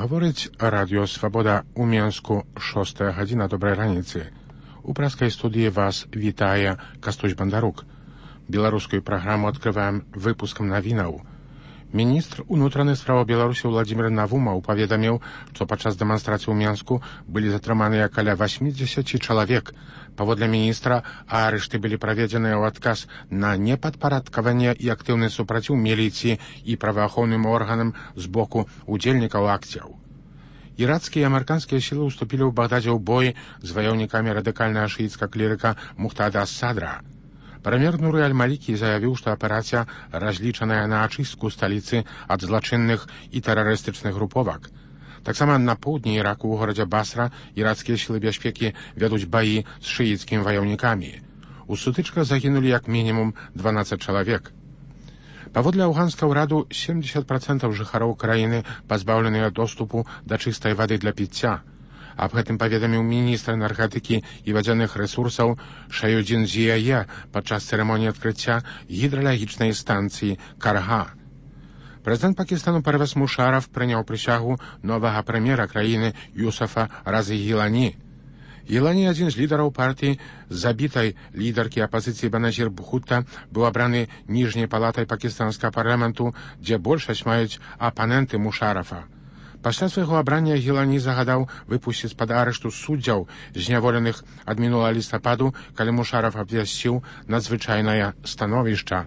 Гаворыць радыё «Свабода» у Менску, 6 гадзіна, добрай раніцы. У праскай студыі вас вітае Кастусь Бандарук. Беларускую праграму адкрываем выпускам навінаў. Міністр унутраных справаў Беларусі Владзімір Навумаў паведаміў, што падчас дэманстрацыі ў Менску былі затрыманыя каля 80 чалавек. Паводле міністра, арышты былі праведзеныя ў адказ на непадпарадкаванне і актыўны супраціў міліцыі і праваахоўным органам з боку удзельнікаў акцыяў. Іракскія і амерыканскія сілы ўступілі ў Багдадзе ў бой з ваяўнікамі радыкальнага шыіцкага клірыка Мухтада ас-Садра. Прамер Нуры аль-Малікі заявіў, што аперацыя разлічаная на ачыстку сталіцы ад злачынных і тэрарыстычных груповак. Таксама на поўдні Іраку ў горадзе Басра іракскія сілы бяспекі вядуць баі з шыіцкімі ваяўнікамі. У сутычках загінулі як мінімум 12 чалавек. Паводле афганскага ўраду 70% жыхароў краіны пазбаўленыя доступу да чыстай вады для піцця. Аб гэтым паведаміў міністр энергетыкі і вадзяных рэсурсаў Шаюдзін Зияе падчас цырымоніі адкрыцця гідралагічнай станцыі Карга. Прэзідэнт Пакістану Парвез Мушараф прыняў прысягу новага прэм'ера краіны Юсафа Разы Гілані. Гілані, адзін з лідараў партыі забітай лідаркі апазіцыі Беназір Бхутта, быў абраны ніжняй палатай пакістанскага парламенту, дзе большасць маюць апаненты Мушарафа. Пасля свайго абрання Гілані загадаў выпусціць з-пад арышту суддзяў, зняволеных ад мінулага лістападу, калі Мушараф абвясціў надзвычайнае становішча.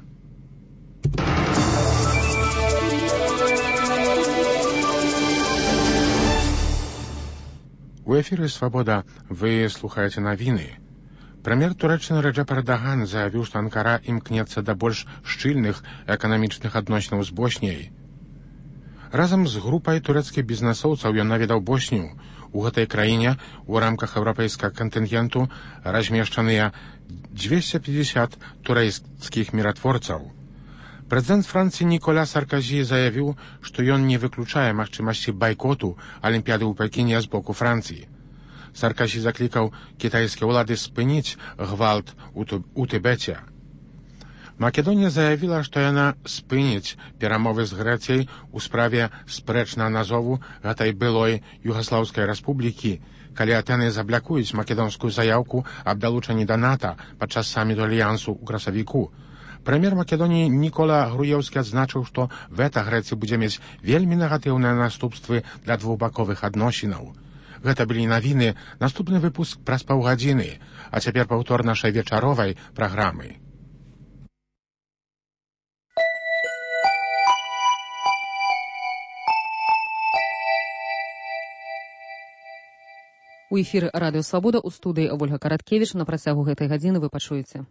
У эфіры «Свабода» вы слухаеце навіны. Прэм'ер Турэччыны Рэджэп Эрдаган заявіў, што Анкара імкнецца да больш шчыльных эканамічных адносінаў з Босніяй. Разам з групай турэцкіх бізнэсоўцаў ён наведаў Боснію. У гэтай краіне у рамках еўрапейскага кантынгенту размешчаныя 250 турэцкіх міратворцаў. Прэзідэнт Францыі Ніколя Саркозі заявіў, што ён не выключае магчымасці байкоту Алімпіяды ў Пекіне з боку Францыі. Саркозі заклікаў кітайскія ўлады спыніць гвалт у Тыбеце. Македонія заявіла, што яна спыніць перамовы з Грэцыяй у справе спрэчнага назову гэтай былой Югаслаўскай рэспублікі, калі Атэны заблякуюць македонскую заяўку аб далучанні да НАТО падчас саміту альянсу ў красавіку. Прэм'ер Македоніі Нікола Груеўскі адзначыў, што вета Грэцыі будзе мець вельмі негатыўныя наступствы для двухбаковых адносінаў. Гэта былі навіны, наступны выпуск праз паўгадзіны, а цяпер паўтор нашай вечаровай праграмы. У эфіры радыё «Свабода» у студыі Вольга Караткевіч. На працягу гэтай гадзіны вы пачуеце.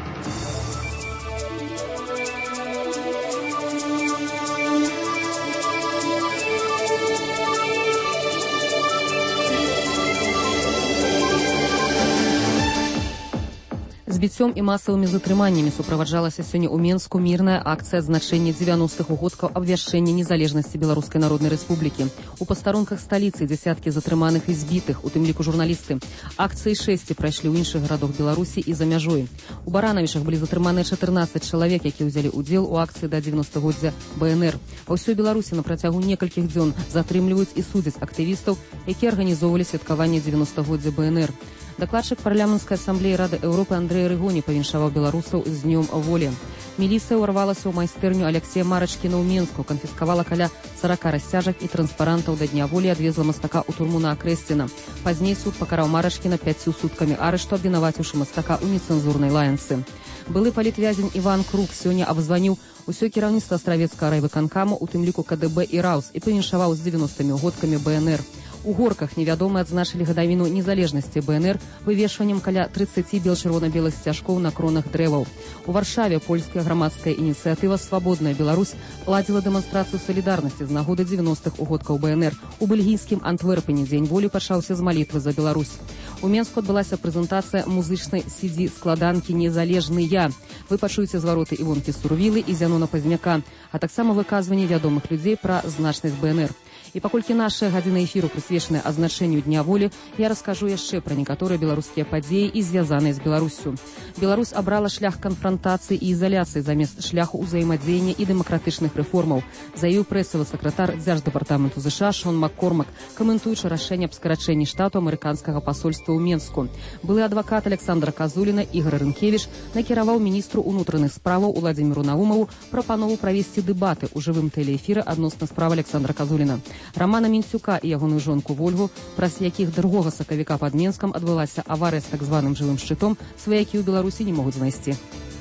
Збіццём і масавымі затрыманнямі суправаджалася сёння ў Менску мірная акцыя адзначэння 90-х угодкаў абвяшчэння незалежнасці Беларускай Народнай Рэспублікі. У пастарунках сталіцы дзясяткі затрыманых і збітых, у тым ліку журналісты. Акцыі 6 прайшлі ў іншых гарадах Беларусі і за мяжой. У Баранавічах былі затрыманыя 14 чалавек, якія ўзялі ўдзел у акцыі да 90-годдзя БНР. Па ўсёй Беларусі на працягу некалькіх дзён затрымліваюць і судзяць актывістаў, якія арганізоўвалі святкаванне 90-годдзя БНР. Дакладчык парламенцкай асамблеі Рады Еўропы Андрэй Рыгоні павіншаваў беларусаў з днём волі. Міліцыя ўрвалася ў майстэрню Аляксея Марачкіна ў Менску, канфіскавала каля 40 расцяжак і транспарантаў да дня волі, адвезла мастака ў турму на Акрэсціна. Пазней суд пакараў Марачкіна 5 суткамі арышту, абвінаваціўшы мастака ў нецэнзурнай лаянцы. Былы палітвязень Іван Крук сёння абзваніў усё кіраўніцтва астравецкага райвыканкаму, у тым ліку КДБ і РАУС, і павіншаваў з 90-мі годкамі БНР. У Горках невядомыя адзначылі гадавіну незалежнасці БНР вывешваннем каля 30 бел-чырвона-белых сцяжкоў на кронах дрэваў. У Варшаве польская грамадская ініцыятыва «Свабодная Беларусь» ладзіла дэманстрацыю салідарнасці з нагоды 90-х угодкаў БНР. У бельгійскім Антверпене дзень волі пачаўся з малітвы за Беларусь. У Менску адбылася прэзентацыя музычнай CD-складанкі «Незалежныя». Вы пачуеце звароты Івонкі Сурвілы і Зянона Пазняка, а таксама выказванні вядомых людзей пра значнасць БНР. І паколькі наша гадзіна эфіру прысвечаная адзначэнню Дня волі, я раскажу яшчэ пра некаторыя беларускія падзеі і звязаныя з Беларуссю. Беларусь абрала шлях канфрантацыі і ізаляцыі замест шляху ўзаемадзеяння і дэмакратычных рэформаў, заявіў прэсавы сакратар дзярждэпартаменту ЗША Шон Маккормак, каментуючы рашэнне аб скарачэнні штату амерыканскага пасольства ў Менску. Былы адвакат Александра Казуліна Ігор Рынкевіч накіраваў міністру ўнутраных справаў Уладзіміру Наумову прапанову правесці дэбаты ў жывым тэлеэфіры адносна справы Александра Казуліна. Рамана Мінцюка і ягоную жонку Вольгу, праз якіх 2 сакавіка пад Менскам адбылася аварыя з так званым жывым шчытом, сваякі ў Беларусі не могуць знайсці.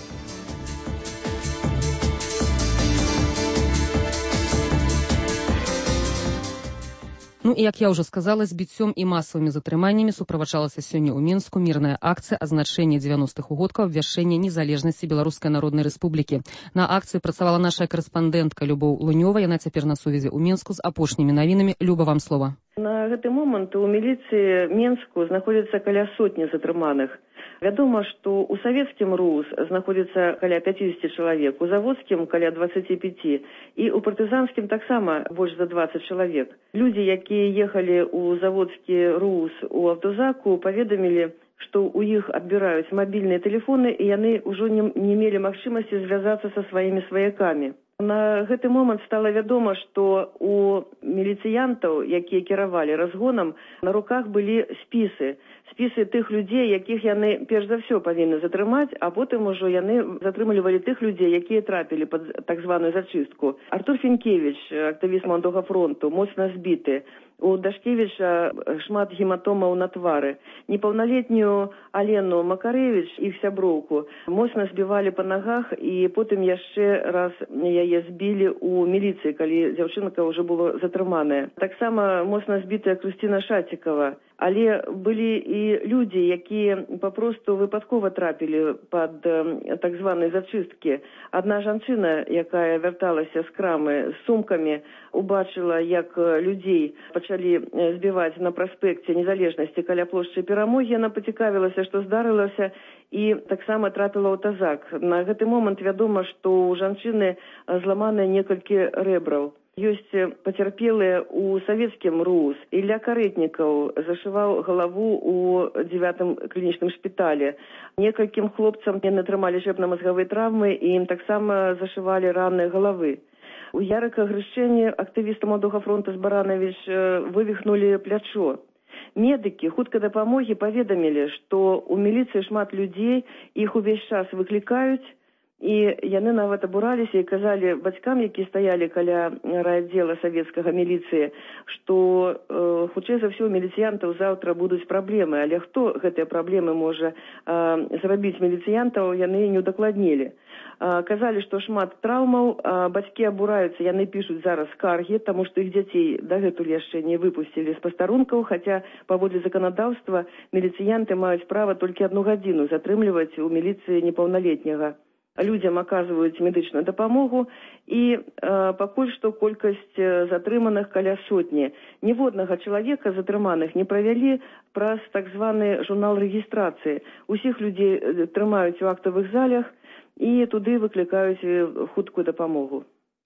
Ну і, як я ўжо сказала, збіццём і масавымі затрыманнямі суправаджалася сёння ў Менску мірная акцыя азначэння 90-х угодкаў абвяшчэння незалежнасці Беларускай Народнай Рэспублікі. На акцыі працавала наша карэспандэнтка Любоў Лунёва, яна цяпер на сувязі ў Менску з апошнімі навінамі. Люба, вам слова. На гэты момант у міліцыі Менску знаходзіцца каля сотні затрыманых. Вядома, што ў савецкім РУС знаходзіцца каля 50 чалавек, у заводскім каля 25 і ў партызанскім таксама больш за 20 чалавек. Людзі, якія ехалі ў заводскі РУС у аўтозаку, паведамілі, што ў іх адбіраюць мабільныя тэлефоны і яны ўжо не мелі магчымасці звязацца са сваімі сваякамі. На гэты момант стала вядома, што у міліцыянтаў, якія кіравалі разгонам, на руках былі спісы тых людзей, якіх яны перш за ўсё павінны затрымаць, а потым ужо яны затрымлівалі тых людзей, якія трапілі пад так званую зачыстку. Артур Фінкевіч, актывіст Маладога фронту, моцна збіты. У Дашкевіча шмат гематомаў на твары. Непаўналетнюю Алену Макарэвіч, іх сяброўку, моцна збівалі па нагах і потым яшчэ раз яе збілі ў міліцыі, калі дзяўчынка ўжо была затрыманая. Таксама моцна збітая Крысціна Шацікава. Але былі і людзі, якія папросту выпадкова трапілі пад так званыя зачысткі. Адна жанчына, якая вярталася з крамы з сумкамі, убачыла, як людзей пачалі збіваць на праспекце Незалежнасці каля плошчы Перамогі. Яна пацікавілася, што здарылася, і таксама трапіла ў тазак. На гэты момант вядома, што у жанчыны зламаныя некалькі рэбраў. Ёсць пацярпелыя ў савецкім РУС. Ілля Карэтнікаў зашываў галаву ў 9-м клінічным шпіталі. Некалькім хлопцам яны атрымалі шэпна-мазгавыя траўмы і ім таксама зашывалі раны галавы. У Ярыка Грышчэні актывіста Маладога фронту Збаранавіч вывіхнулі плячо. Медыкі хуткай дапамогі паведамілі, што ў міліцыі шмат людзей, іх увесь час выклікаюць, і яны нават абураліся і казалі бацькам, якія стаялі каля райаддзела савецкага міліцыі, што хутчэй за ўсё у міліцыянтаў заўтра будуць праблемы, але хто гэтыя праблемы можа зрабіць міліцыянтаў, яны не ўдакладнілі. Казалі, што шмат траўмаў, бацькі абураюцца, яны пішуць зараз скаргі, таму што іх дзяцей дагэтуль яшчэ не выпусцілі з пастарункаў, хаця паводле заканадаўства міліцыянты маюць права толькі 1 гадзіну затрымліваць у міліцыі непаўналетняга. Людзям аказваюць медычную дапамогу і пакуль што колькасць затрыманых каля сотні. Ніводнага чалавека затрыманых не правялі праз так званы журнал рэгістрацыі. Усіх людзей трымаюць у актавых залях і туды выклікаюць хуткую дапамогу.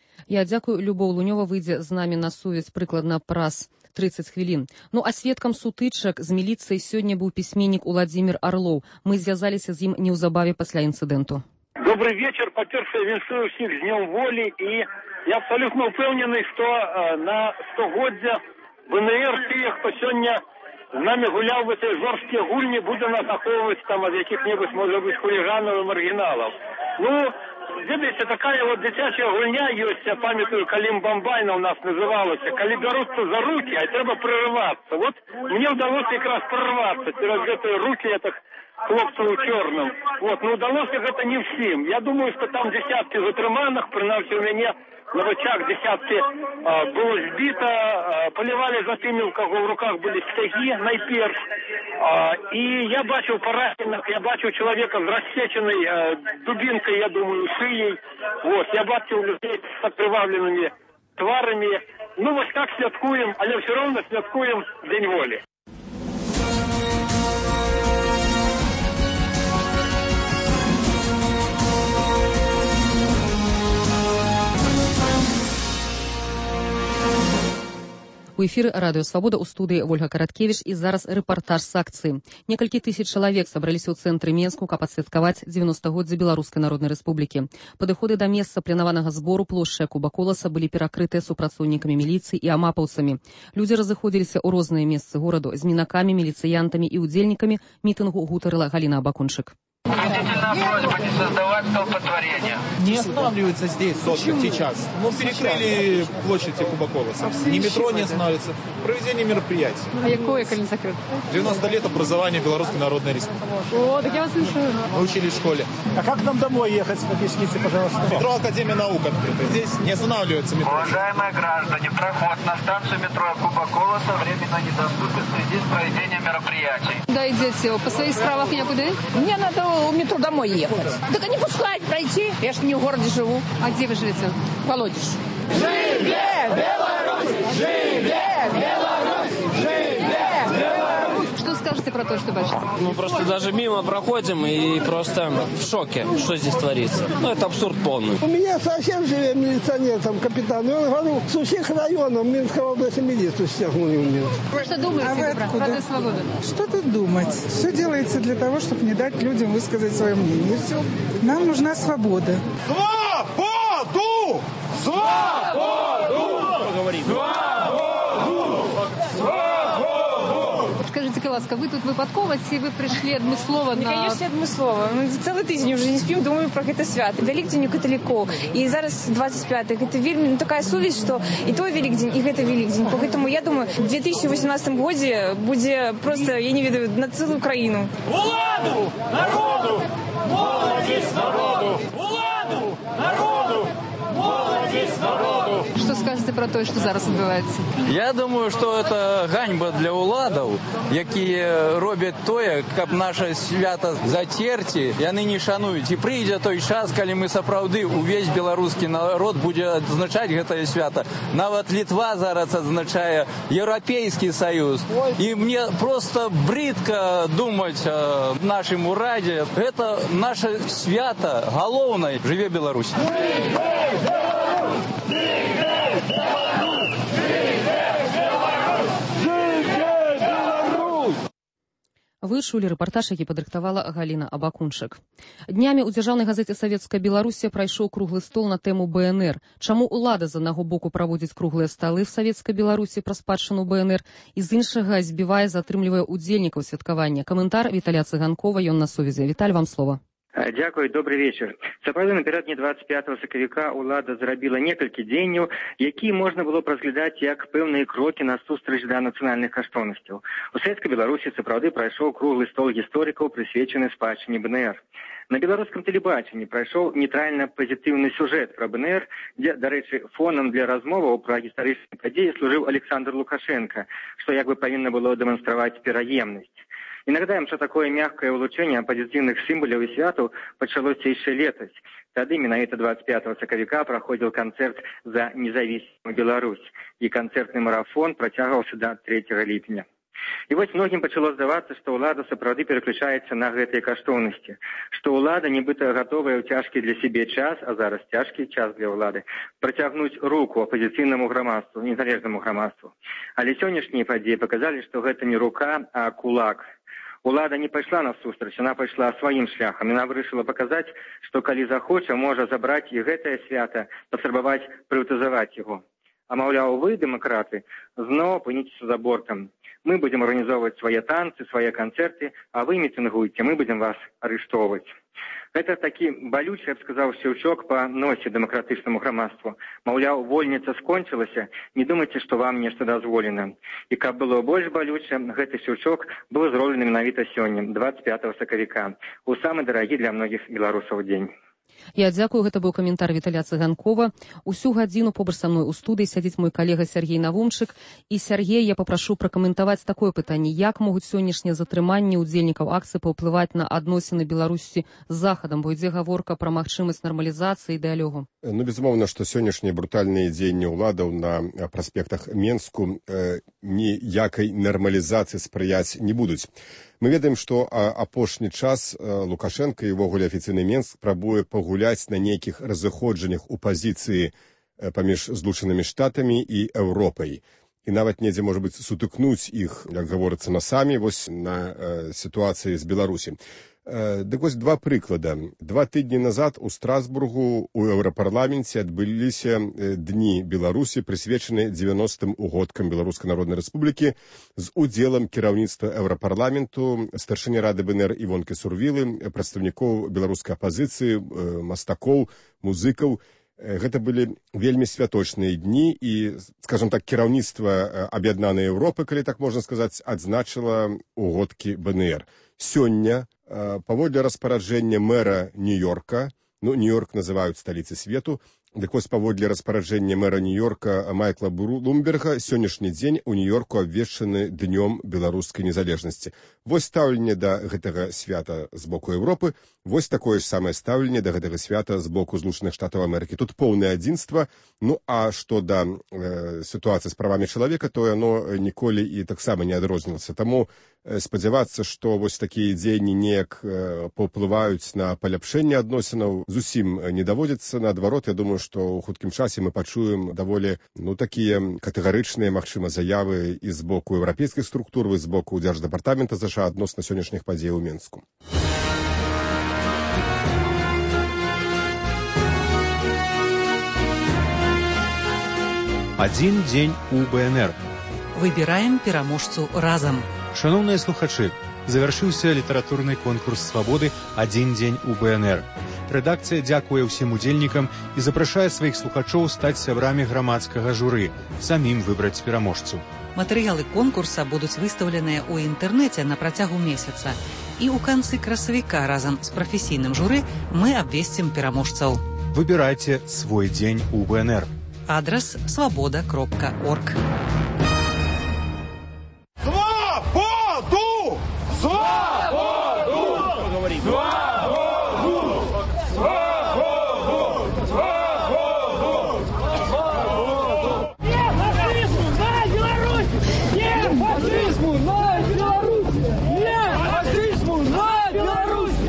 Я дзякую. Любоў Лунёва выйдзе з намі на сувязь прыкладна праз 30 хвілін. Ну а сведкам сутычак з міліцыяй сёння быў пісьменнік Уладзімір Арлоў. Мы звязаліся з ім неўзабаве пасля інцыдэнту. Добрый вечер. По-перше, віншую всіх з Днем волі, і я абсолютно впевнений, що на 100-годдя ВНР тих, хто сьогодні з нами гуляв в цій жорсткій гульні, буде нас аховувати там від яких-небудь, може бути, хуліганів і маргіналів. Ну, видите, такая вот дитяча гульня есть, я памятаю, Калим Бамбайна у нас называлася, коли берутся за руки, а треба прорываться. Вот мне удалось как раз прорваться через эти руки этих хлопцев у чорном. Вот, но удалось это не всем. Я думаю, что там десятки затрыманых, принаймні у меня на очах десятки было збито, поливали за теми, у кого в руках были стяги, найперш. И я бачил пораненых, я бачил человека с рассеченной дубинкой, я думаю, шией. Вот, я бачил людей с окровавленными тварами. Ну, вот так святкуем, але все равно святкуем День воли. У эфіры радыё Свабода, у студыі Вольга Караткевіч, і зараз рэпартаж з акцыі. Некалькі тысяч чалавек сабраліся ў цэнтры Менску, каб адсвяткаваць 90-годдзе Беларускай Народнай Рэспублікі. Падыходы да месца планаванага збору плошчы Куба Коласа былі перакрытыя супрацоўнікамі міліцыі і амапаўцамі. Людзі разыходзіліся ў розныя месцы гораду з мінакамі, міліцыянтамі і удзельнікамі мітынгу гутарыла Галіна Абакунчык. Убедительная просьба не создавать столпотворения. Не останавливается здесь сейчас. Мы перекрыли площадь Куба Коласа. Ни метро не останавливается. Проведение мероприятий. А якое, коли закрыто? 90 лет образования Белорусской Народной Республики. О, так я вас слушаю. Мы учились в школе. А как нам домой ехать? Объясните, пожалуйста. Метро Академия наук открыто. Здесь не останавливается метро. Уважаемые граждане, проход на станцию метро Куба Коласа временно недоступен в связи с проведением мероприятий. Куда идете? По своих справах некуда? Мне надо в метро домой ехать. Так они пускают пройти. Я ж не в городе живу. А где вы живете? Колодеж. Живе Беларусь! Живе Беларусь! Живе Беларусь! Что скажете про то, что бачите? Мы просто даже мимо проходим и просто в шоке, что здесь творится. Ну, это абсурд полный. У меня совсем живет милиционер, там, капитан. Я говорю, с всех районов Минской области милицию стягнули у меня. Что думаете про Радио Свобода? Что тут думать? Все делается для того, чтобы не дать людям высказать свое мнение. Все. Нам нужна свобода. Свободу! Свободу! Поговорим. Скажите, ласка, вы тут выпадково, ці ви прийшли адмыслова на... Конечно, адмыслова. Мы целый тиждень уже не спим, думаем про гэта свято. Великдень у католиков. И зараз 25-й. Это вельмі такая сувязь, что и той Великдень, и гэта Великдень. Поэтому я думаю, в 2018 году будет просто, я не ведаю, на целую Украину. Уладу! Народу! Молодец народу! Уладу! Народу! Молодец народу! Что скажете про то, что зараз відбувається? Я думаю, что это ганьба для уладов, якія робят тое, каб наше свято затерти, и они не шанують. И прийде той час, коли мы сапраўды увесь белорусский народ будет отзначать гэтае свято. Нават Литва зараз отзначае Европейский Союз. И мне просто бридко думать о нашем ураде. Это наше свято галоўнае. Живе Беларусь! Вы чулі рэпартаж, які падрыхтавала Галіна Абакунчык. Днямі ў дзяржаўнай газеце «Савецкая Беларусь» прайшоў круглы стол на тэму БНР. Чаму ўлада з аднаго боку праводзіць круглыя сталы в Савецкай Беларусі пра спадчыну БНР і з іншага збівае, затрымлівае удзельнікаў святкавання. Каментар Віталя Цыганкова, ён на сувязі. Віталь, вам слова. Дякую, добрый вечер. Сапраўды, напярэдадні 25 сакавіка ўлада зрабіла некалькі дзеянняў, якія можна было б разглядаць як пэўныя крокі насустрач да нацыянальных каштоўнасцяў. У Савецкай Беларусі сапраўды прайшоў круглы стол гісторыкаў, прысвечаны спадчыне БНР. На беларускам тэлебачанні прайшоў нейтральна-пазітыўны сюжэт пра БНР, дзе, дарэчы, фонам для размоваў пра гістарычныя падзеі служыў Александр Лукашенко, што як бы павінна было дэманстраваць пераемнасць. И нагадаем, что такое мягкое улучшение оппозиционных символов и святов началось еще летось. Тогда менавіта 25 сакавіка проходил концерт за независимую Беларусь. И концертный марафон протягивался до 3 липня. И вот многим пачало здавацца, што ўлада сапраўды пераключаецца на гэтыя каштоўнасці, што ўлада нібыта гатовая ў цяжкі для сябе час, а зараз цяжкі час для ўлады, працягнуць руку апозіцыйнаму грамадству, незалежнаму грамадству. Але сённяшнія падзеі паказалі, што гэта не рука, а кулак. Улада не пайшла насустрач, она пайшла сваім шляхам. Яна вырашыла паказаць, што калі захоча, можа забраць і гэтае свята, паспрабаваць прыватызаваць яго. А маўляў, вы, дэмакраты, зноў апыніцеся за бортам. Мы будем арганізоўваць свае танцы, свае канцэрты, а вы мітынгуйце, мы будем вас арыштоўваць. Гэта такі балючы, я б сказаў, шчаўчок па носе дэмакратычнаму грамадству. Маўляў, вольніца скончылася, не думайце, што вам нешта дазволена. І каб было больш балюча, гэты шчаўчок быў зроблены менавіта сёння, 25 сакавіка, у самы дарагі для многіх беларусаў дзень. Я дзякую, гэта быў каментар Віталя Цыганкова. Усю гадзіну побач са мной у студыі сядзіць мой калега Сергей Навумчык. І, Сергей, я папрашу пракаментаваць такое пытанне. Як могуць сённяшнія затрыманні ўдзельнікаў акцыі паўплываць на адносіны Беларусі з Захадам? Бо ідзе гаворка пра магчымасць нармалізацыі і дыялогу. Ну, безумоўна, што сённяшнія брутальныя дзеянні ўладаў на праспектах Менску ніякай нармалізацыі спрыяць не будуць. Мы ведаем, што апошні час Лукашенко і ўвогуле афіцыйны Менск спрабуе пагуляць на нейкіх разыходжаннях у пазіцыі паміж Злучанымі Штатамі і Еўропай. і нават недзе, можа быць, сутыкнуць іх, як гаворыцца, насамі вось на сітуацыі з Беларусі. Дык вось два прыклада. 2 тыдні назад у Страсбургу у Еўрапарламенце адбыліся дні Беларусі, прысвечаны 90-м угодкам Беларускай Народнай Рэспублікі з удзелам кіраўніцтва Еўрапарламенту, старшыні Рады БНР Івонкі Сурвілы, прадстаўнікоў беларускай апазіцыі, мастакоў, музыкаў. Гэта былі вельмі святочныя дні і, скажам так, кіраўніцтва Аб'яднанай Еўропы, калі так можна сказаць, адзначыла угодкі БНР. Сёння, паводле распараджэння мэра Нью-Йорка, Нью-Йорк называюць сталіцай свету, дык вось паводле распараджэння мэра Нью-Йорка Майкла Блумберга сённяшні дзень у Нью-Йорку абвешчаны днём беларускай незалежнасці. Вось стаўленне да гэтага свята з боку Еўропы, вось такое ж самае стаўленне да гэтага свята з боку Злучаных Штатаў Амерыкі. Тут поўнае адзінства. А што да сітуацыі з правамі чалавека, то яно ніколі і таксама не адрознілася. Таму спадзявацца, што вось такія дзеянні неяк паўплываюць на паляпшэнне адносінаў, зусім не даводзіцца. Наадварот, я думаю, што ў хуткім часе мы пачуем даволі такія катэгарычныя, магчыма, заявы і з боку еўрапейскіх структур, і з боку Дзярждэпартамента США адносна сённяшніх падзей у Менску. Адзін дзень у БНР. Выбіраем пераможцу разам. Шановныя слухачы, завяршыўся літаратурны конкурс свабоды «Адзін дзень у БНР». Рэдакцыя дзякуе ўсім удзельнікам і запрашае сваіх слухачоў стаць сябрамі грамадскага журы, самім выбраць пераможцу. Матэрыялы конкурса будуць выстаўленыя ў інтэрнэце на працягу месяца. І ў канцы красавіка разам з прафесійным журы мы абвесцім пераможцаў. Выбірайце свой дзень у БНР. Адрес svoboda.org. Свободу! Свободу! Свободу! Свободу! Свободу! Нет фашизму на Беларуси! Нет фашизму на Беларуси! Нет фашизму на Беларуси!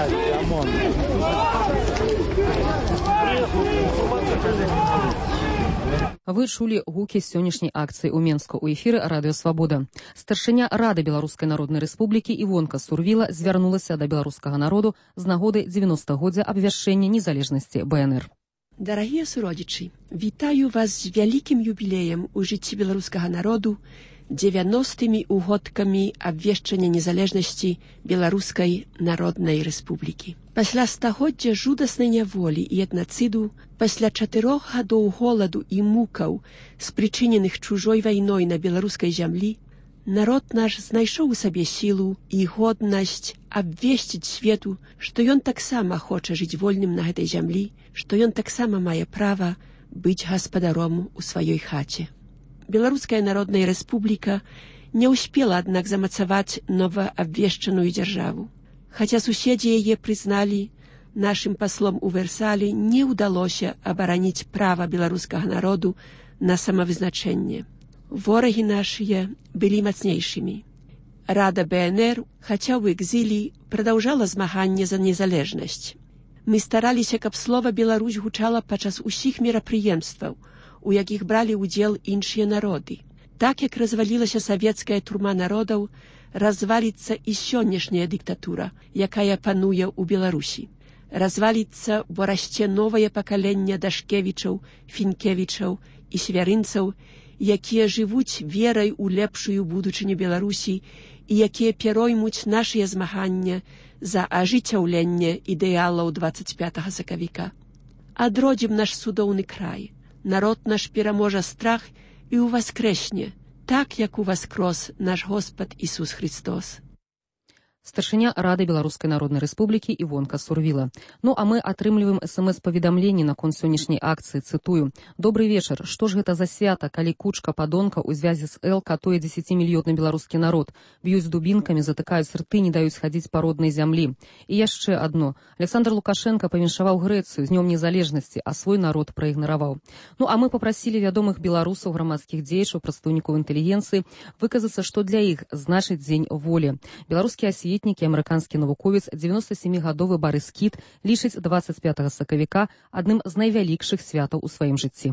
Вы чулі гукі сённяшняй акцыі ў Менску ў эфіры радыё «Свабода». Старшыня Рады Беларускай Народнай Рэспублікі Івонка Сурвіла звярнулася да беларускага народу з нагоды 90-годдзя абвяшчэння незалежнасці БНР. Дарагія суродзічы, вітаю вас з вялікім юбілеем у жыцці беларускага народу, 90-мі угодкамі абвешчання незалежнасці Беларускай Народнай Рэспублікі. Пасля стагоддзя жудаснай няволі і этнацыду, пасля 4 гадоў голаду і мукаў, спрычыненых чужой вайной на беларускай зямлі, народ наш знайшоў у сабе сілу і годнасць абвесціць свету, што ён таксама хоча жыць вольным на гэтай зямлі, што ён таксама мае права быць гаспадаром у сваёй хаце. Беларуская Народная Рэспубліка не ўспела, аднак, замацаваць новаабвешчаную дзяржаву. Хаця суседзі яе прызналі, нашым паслом у Версалі не ўдалося абараніць права беларускага народу на самавызначэнне. Ворагі нашыя былі мацнейшымі. Рада БНР, хаця ў экзілі, прадаўжала змаганне за незалежнасць. Мы стараліся, каб слова «Беларусь» гучала падчас усіх мерапрыемстваў, у якіх бралі ўдзел іншыя народы. Так як развалілася савецкая турма народаў, разваліцца і сённяшняя дыктатура, якая пануе ў Беларусі. Разваліцца, бо расце новае пакаленне Дашкевічаў, Фінкевічаў і Свярынцаў, якія жывуць верай у лепшую будучыню Беларусі і якія пероймуць нашыя змагання за ажыццяўленне ідэалаў 25 сакавіка. Адродзім наш цудоўны край. Народ наш пераможа страх і ўваскрэсне, так як уваскрос наш Господ Ісус Христос. Старшыня Рады Беларускай Народнай Рэспублікі Івонка Сурвіла. А мы атрымліваем СМС-паведамленні наконт сённяшняй акцыі, цытую. «Добрый вечар. Што ж гэта за свята, калі кучка падонка ў звязі з Л катуе 10-мільённы беларускі народ? Б'юць дубінкамі, затыкаюць рты, не даюць хадзіць па роднай зямлі. І яшчэ адно. Александр Лукашенко павіншаваў Грэцыю з днём незалежнасці, а свой народ праігнараваў. А мы папрасілі вядомых беларусаў, грамадскіх дзеячаў, прадстаўнікоў інтэлігенцыі выказацца, што для іх значыць дзень волі. Беларускі асветнік і амерыканскі навуковец 97-гадовы Барыс Кіт лічыць 25 сакавіка адным з найвялікшых святаў у сваім жыцці.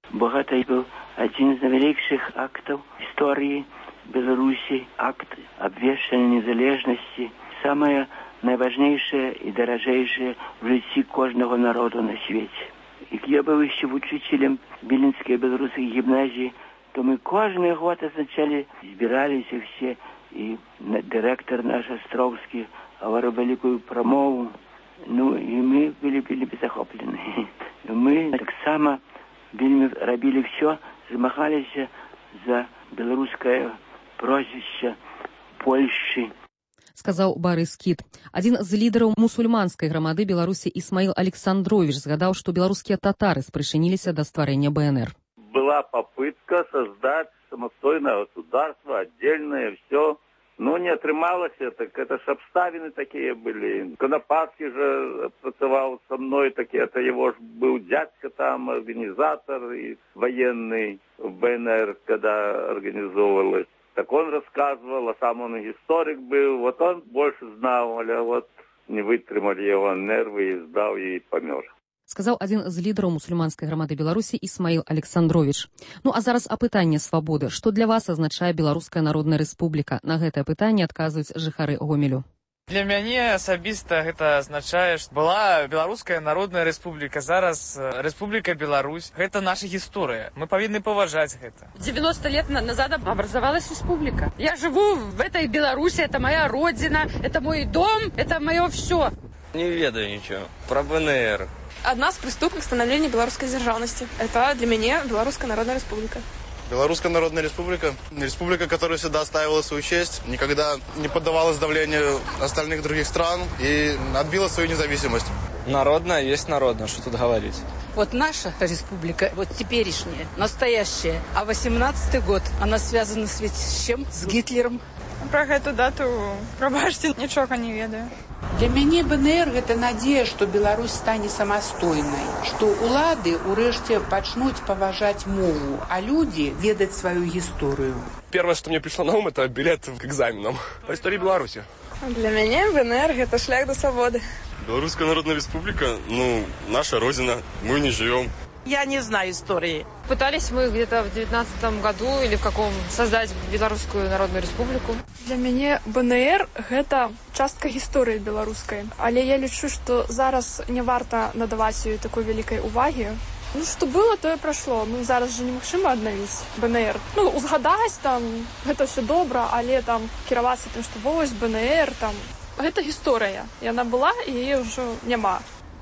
Бо гэта быў адзін з найвялікшых актаў гісторыі Беларусі, акт абвешчання незалежнасці, самае найважнейшае і даражэйшае в жыцці кожнага народу на свеце. І я быў яшчэ вучителем Віленскай беларускай гімназіі, то мы кожны год азначалі, збіраліся все, і дырэктар наш Астроўскі гаварыў вялікую прамову. Ну, і мы былі захоплены. Мы таксама вельмі рабілі все, змагаліся за беларускае прозвішча Польшчы. Сказаў Барыс Кіт. Адзін з лідараў мусульманскай грамады Беларусі Ісмаіл Александрович згадаў, што беларускія татары спрычыніліся да стварэння БНР. Была попытка создать самостоятельное государство, отдельное, все. Но не атрымалось, так это ж обставины такие были. Конопадский же працевал со мной, так это его ж был дядька там, организатор и военный в БНР, когда организовывалось. Так он рассказывал, а сам он историк был, вот он больше знал, а вот не вытрымали его нервы и сдал и помер. Сказаў адзін з лідараў мусульманскай грамады Беларусі Ісмаіл Александрович. Ну а зараз апытанне свабоды. Што для вас азначае Беларуская Народная Рэспубліка? На гэтае пытанне адказваюць жыхары Гомелю. Для мяне асабіста гэта азначае, што была Беларуская Народная Рэспубліка, зараз Рэспубліка Беларусь. Гэта наша гісторыя. Мы павінны паважаць гэта. 90 лет назад образовалась республика. Я живу в этой Беларуси, это моя родина, это мой дом, это мое все. Не ведаю ничего про БНР. Одна з прыступных становлення беларускай дзяржаўнасці. Это для мяне Беларуская Народная Республика. Белорусская Народная Республика. Республика, которая всегда отстаивала свою честь, никогда не поддавалась давлению остальных других стран и отбила свою независимость. Народная есть народная, что тут говорить. Вот наша республика, вот теперешняя, настоящая, а 18-й год, она связана с чем? С Гитлером. Про гэту дату, пробачце, нічога не ведаю. Для мяне БНР – гэта надзея, што Беларусь стане самастойнай, што ўлады ўрэшце пачнуць паважаць мову, а людзі ведаць сваю гісторыю. Первое, что мне пришло на ум, это билет к экзаменам по истории Беларуси. Для мяне БНР – гэта шлях до свободы. Белорусская Народная Республика, наша родина, мы не живем. Я не знаю истории. Пытались мы где-то в 19 году или в каком создать Белорусскую Народную Республику. Для мяне БНР – гэта частка гісторыі беларускай. Але я лічу, што зараз не варта надаваць ёй такой вялікай увагі. Што было, тое прайшло. Зараз же немагчыма аднавіць БНР. Узгадаць там, гэта все добра, але там кіравацца тым, што вось БНР там. Гэта гісторыя. Яна была, і яе ўжо няма.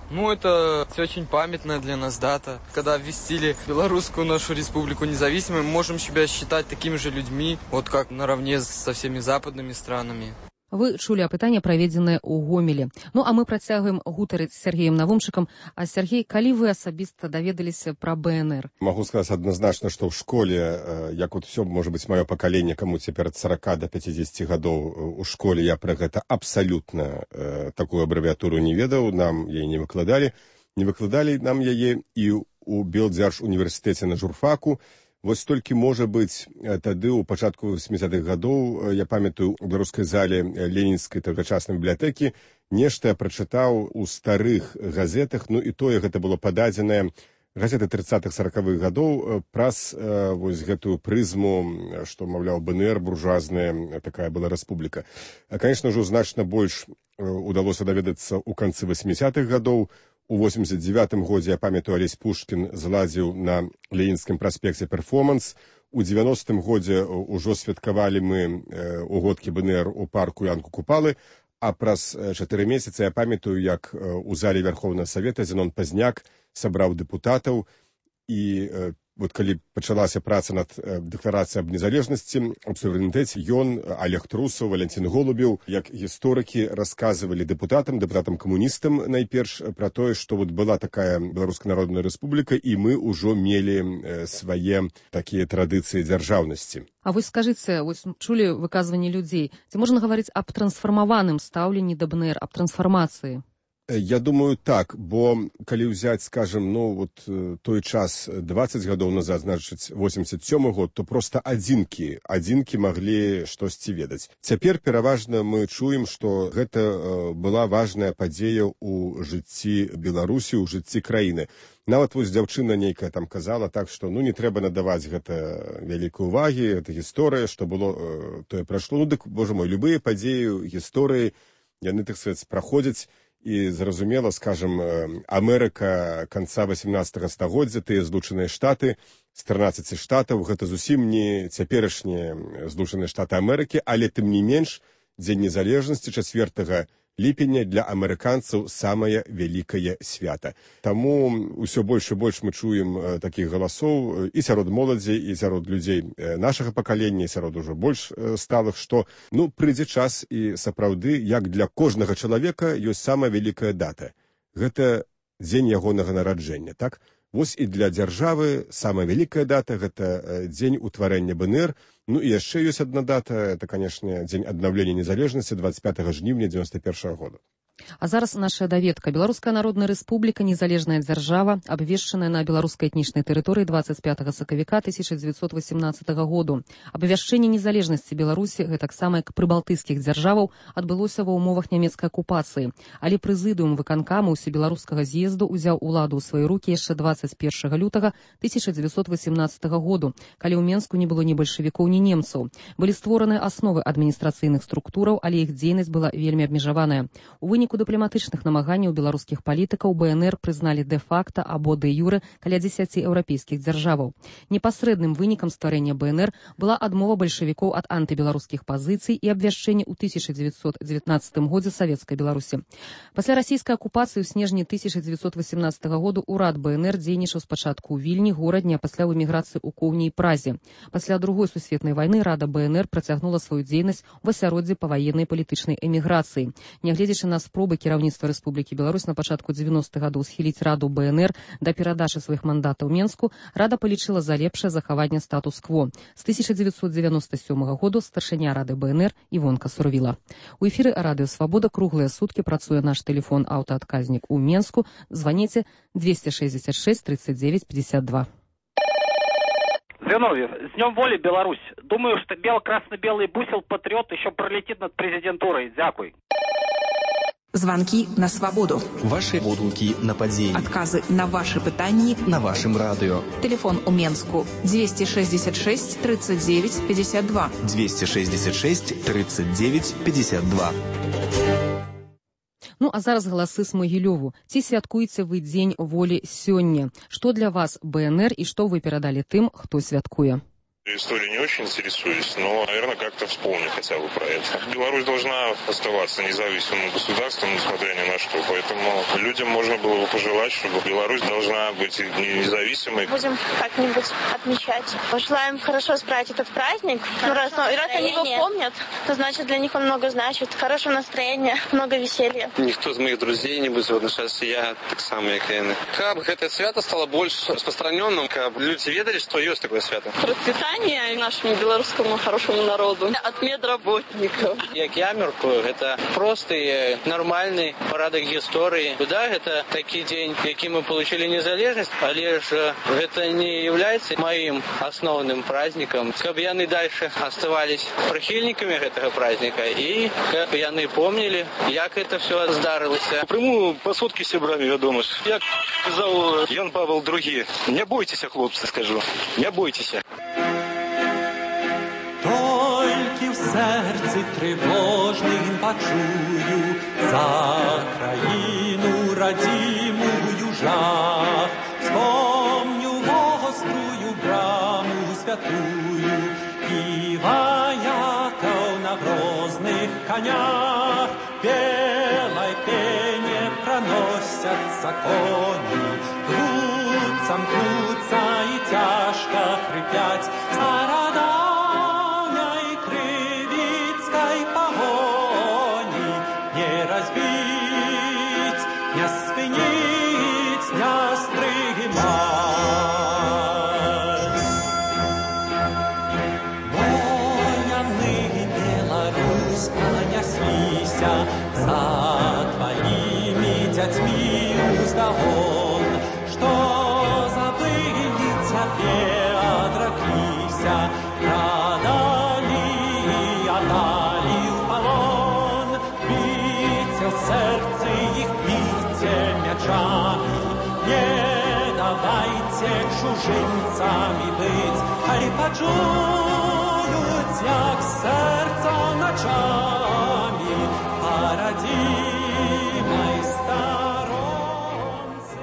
Это очень памятная для нас дата. Когда ввестили белорусскую нашу республику независимой, мы можем себя считать такими же людьми, вот как наравне со всеми западными странами. Вы чулі апытанне, праведзенае ў Гомелі. А мы працягваем гутарыць з Сергеем Навумчыкам. А Сергей, калі вы асабіста даведаліся пра БНР? Могу сказаць адназначна, што ў школе, як все, можа быць, маё пакаленне, каму цяпер ад 40 до 50 гадоў, у школе я пра гэта абсалютна такую абрэвіатуру не ведаў, нам яе не выкладалі. Не выкладалі нам яе і ў Белдзяржуніверсітэце на журфаку. Вось толькі, можа быць, тады ў пачатку 80-х гадоў, я памятаю, у беларускай зале Ленінскай тагачаснай бібліятэкі нешта я прачытаў у старых газетах, і тое гэта было пададзенае газеты 30-40-х гадоў праз вось гэтую прызму, што, маўляў, БНР буржуазная такая была рэспубліка. Канешне, ўжо значна больш удалося даведацца ў канцы 80-х гадоў. У 89-м годзе, я памятаю, Алесь Пушкін зладзіў на Ленінскім праспекце перформанс. У 90-м годзе ўжо святкавалі мы угодкі БНР у парку Янку Купалы, а праз 4 месяцы я памятаю, як у зале Верховнага Савета Зенон Пазняк сабраў дэпутатаў, і вот калі пачалася праца над дэкларацыяй аб незалежнасці, аб суверэнітэце, ён, Олег Трусаў, Валянцін Голубеў, як гісторыкі расказвалі дэпутатам-камуністам найперш пра тое, што вот была такая Беларуская Народная Рэспубліка, і мы ўжо мелі свае такія традыцыі дзяржаўнасці. А вось скажыце, вось чулі выказванні людзей, ці можна гаварыць аб трансфармаваным стаўленні да БНР, аб трансфармацыі? Я думаю, так, бо калі ўзяць, скажем, той час 20 гадоў назад, значыць, 87 год, то проста адзінкі маглі штосьці ведаць. Цяпер пераважна мы чуем, што гэта была важная падзея ў жыцці Беларусі, ў жыцці краіны. Нават вось дзяўчына нейкая там казала так, што не трэба надаваць гэта вялікай увагі, гэта гісторыя, што было, тое прайшло. Дык, божа мой, любыя падзеі гісторыі, яны, так сказаць, праходзяць. І зразумела, скажем, Амерыка канца 18 стагоддзя, тыя Злучаныя Штаты, з 13 штатаў, гэта зусім не цяперашнія Злучаныя Штаты Амерыкі, але тым не менш, Дзень незалежнасці 4 ліпеня для амерыканцаў самае вялікае свята. Таму ўсё больш і больш мы чуем такіх галасоў і сярод моладзі, і сярод людзей нашага пакалення, і сярод ужо больш сталых, што прыйдзе час і сапраўды, як для кожнага чалавека ёсць самая вялікая дата. Гэта дзень ягонага нараджэння, так? Вось і для дзяржавы самая вялікая дата – гэта дзень утварэння БНР. І яшчэ ёсць адна дата – это, канешне, дзень аднаўлення незалежнасці 25 жніўня 91 года. А зараз наша даведка. Беларуская народная рэспубліка, незалежная дзяржава, абвешчаная на беларускай этнічнай тэрыторыі 25 сакавіка 1918 году. Абвяшчэнне незалежнасці Беларусі, гэтаксама як прыбалтыйскіх дзяржаваў, адбылося ва ўмовах нямецкай акупацыі. Але прэзідыум выканкаму ўсебеларускага з'езду ўзяў уладу ў свае рукі яшчэ 21 лютага 1918 году, калі ў Менску не было ні бальшавікоў, ні немцаў. Былі створаныя асновы адміністрацыйных структураў, але іх дзейнасць была вельмі абмежаваная. У выніку дыпламатычных намаганняў беларускіх палітыкаў БНР прызналі дэ-факта або дэ-юрэ каля 10 еўрапейскіх дзяржаваў. Непасрэдным вынікам стварэння БНР была адмова бальшавікоў ад антыбеларускіх пазіцый і абвяшчэнне ў 1919 годзе савецкай Беларусі. Пасля расійскай акупацыі ў снежні 1918 году ўрад БНР дзейнічаў спачатку ў Вільні, горадні, а пасля ў эміграцыі ў Коўні і Празе. Пасля Другой сусветнай вайны Рада БНР працягнула сваю дзейнасць у асяроддзі паваеннай палітычнай эміграцыі. Нягледзячы на спробы кіраўніцтва Рэспублікі Беларусь на пачатку 90-х гадоў схіліць Раду БНР да перадачы сваіх мандатаў Менску, Рада палічыла за лепшае захаванне статус-кво. З 1997 году старшыня Рады БНР Івонка Сурвіла. У эфіры Радыё Свабода круглыя суткі працуе наш тэлефон аўтаадказнік у Менску. Званіце 266 39 52. Зиновьев, с Днем воли, Беларусь. Думаю, что красно-белый бусел-патриот еще пролетит над президентурой. Дякуй. Звонки на свободу. Ваши водгуки на падзеі. Адказы на ваши пытанні на вашым радыё. Телефон у Менску 266 39 52. 266 39 52. А зараз галасы з Могілёву. Ці святкуеце вы Дзень волі сёння? Што для вас БНР і што вы перадалі тым, хто святкуе? История не очень интересуюсь, но, наверное, как-то вспомню хотя бы про это. Беларусь должна оставаться независимым государством, несмотря ни на что. Поэтому людям можно было бы пожелать, чтобы Беларусь должна быть независимой. Будем как-нибудь отмечать. Желаем хорошо справить этот праздник. Раз они его помнят, то значит для них он много значит. Хорошего настроения, много веселья. Никто из моих друзей не будет отношаться, я так само, як и они. Как бы это свято стало больше распространенным, как люди ведали, что есть такое свято. Нашему белорусскому хорошему народу от медработников. Як я мяркую, гэта просты нармальны парадак гісторыі. Да, гэта такі дзень, які мы получили незалежнасць, але ж гэта не является моим основным праздником. Каб яны дальше оставались прыхільнікамі гэтага праздника і каб яны помнілі, як это все здарылася. Прыму па суткі сябрамі, вядома ж. Як казаў Ян Павел II, не бойцеся, хлопцы, скажу, не бойцеся. Толькі в серці тривожним почую за країну радімую жах. Вспомню гострую браму святую і вояков на грозных конях. Белой пене проносятся кони, ткнутся и тяжко хрипять стародавней кривицкой погони. Не разбить, не спинить, не стримать. Вояны Беларусь понеслися за твоими свеце чужынцамі быць, калі пачуюць, як сэрца начамі па радзімай старонцы.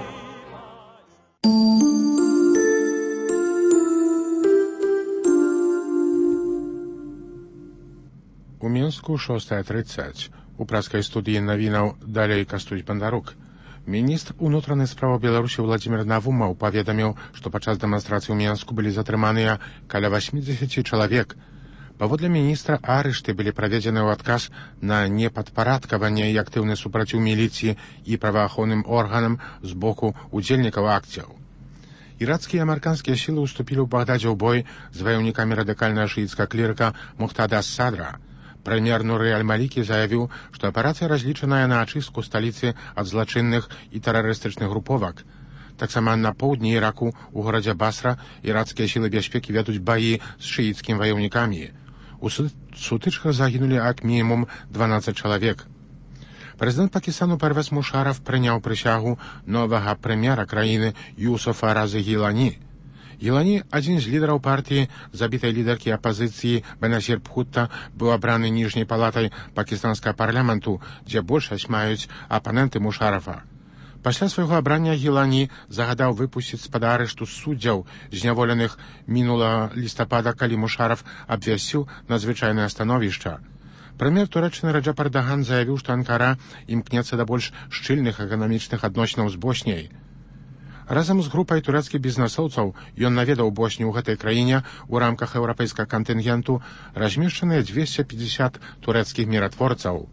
У Мінску 6:30. У праскай студыі навінаў далей Кастусь Бандарук. Міністр унутраных справаў Беларусі Владзімір Навумаў паведаміў, што падчас дэманстрацыі ў Мінску былі затрыманыя каля 80 чалавек. Паводле міністра, арышты былі праведзены ў адказ на непадпарадкаванне і актыўны супраціў міліцыі і праваахоўным органам з боку удзельнікаў акцыяў. Іракскія і амерыканскія сілы ўступілі ў Багдадзе ў бой з ваяўнікамі радыкальнага шыіцкага клірыка Мухтада ас-Садра. Прэм'ер Нуры аль-Малікі заявіў, што аперацыя разлічаная на ачыстку сталіцы ад злачынных і тэрарыстычных груповак. Таксама на поўдні Іраку, у горадзе Басра, іракскія сілы бяспекі вядуць баі з шыіцкімі ваяўнікамі. У сутычках загінулі як мінімум 12 чалавек. Прэзідэнт Пакістану Парвез Мушараф прыняў прысягу новага прэм'ера краіны Юсуфа Разы Гілані. Гілані, адзін з лідараў партыі, забітай лідаркі апазіцыі Беназір Бхутта, быў абраны ніжняй палатай пакістанскага парламенту, дзе большасць маюць апаненты Мушарафа. Пасля свайго абрання Гілані загадаў выпусціць з-пад арышту суддзяў, зняволеных мінулага лістапада, калі Мушараф абвясціў надзвычайнае становішча. Прэм'ер Турэччыны Раджаб Эрдаган заявіў, што Анкара імкнецца да больш шчыльных эканамічных адносінаў з Босняй. Разам з групай турэцкіх бізнэсоўцаў ён наведаў Босню ў гэтай краіне ў рамках еўрапейскага кантынгенту, размешчаныя 250 турэцкіх міратворцаў.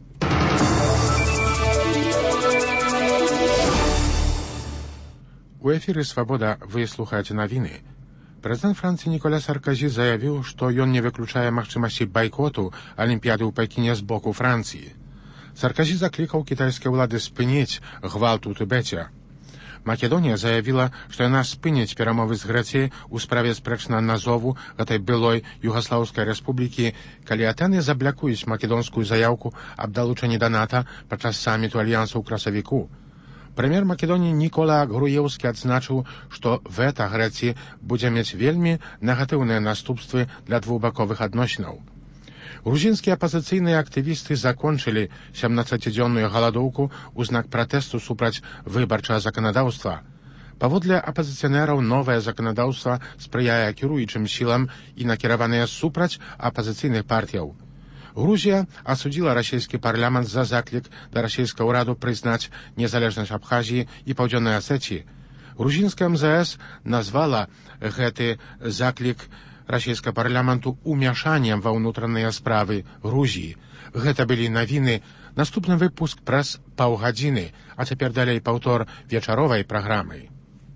У эфіры «Свабода» вы слухаеце навіны. Прэзідэнт Францыі Ніколя Сарказі заявіў, што ён не выключае магчымасці байкоту Алімпіяды ў Пекіне з боку Францыі. Сарказі заклікаў кітайскія ўлады спыніць гвалт у Тыбеце. Македонія заявіла, што яна спыніць перамовы з Грэцыяй у справе спрэчнага назову гэтай былой Югаслаўскай рэспублікі, калі Атэны заблякуюць македонскую заяўку аб далучэнні да НАТО падчас саміту альянсу ў красавіку. Прэм'ер Македоніі Нікола Груеўскі адзначыў, што вэта Грэцыі будзе мець вельмі негатыўныя наступствы для двухбаковых адносінаў. Грузінскія апазіцыйныя актывісты закончылі 17-дзённую галадоўку ў знак пратэсту супраць выбарчага заканадаўства. Паводле апазіцыянераў, новае заканадаўства спрыяе кіруючым сілам і накіраванае супраць апазіцыйных партыяў. Грузія асудзіла расійскі парламент за заклік да расійскага ўраду прызнаць незалежнасць Абхазіі і Паўдзённай Асетіі. Грузінская МЗС назвала гэты заклік расійскага парламенту умяшаннем ва ўнутраныя справы Грузіі. Гэта былі навіны. Наступны выпуск праз паўгадзіны, а цяпер далей паўтор вечаровай праграмы.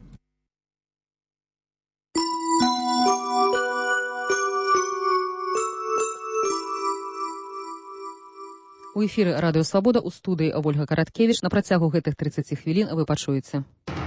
У эфіры радыё «Свабода» у студыі Ольга Караткевіч. На працягу гэтых 30 хвілін вы пачуеце.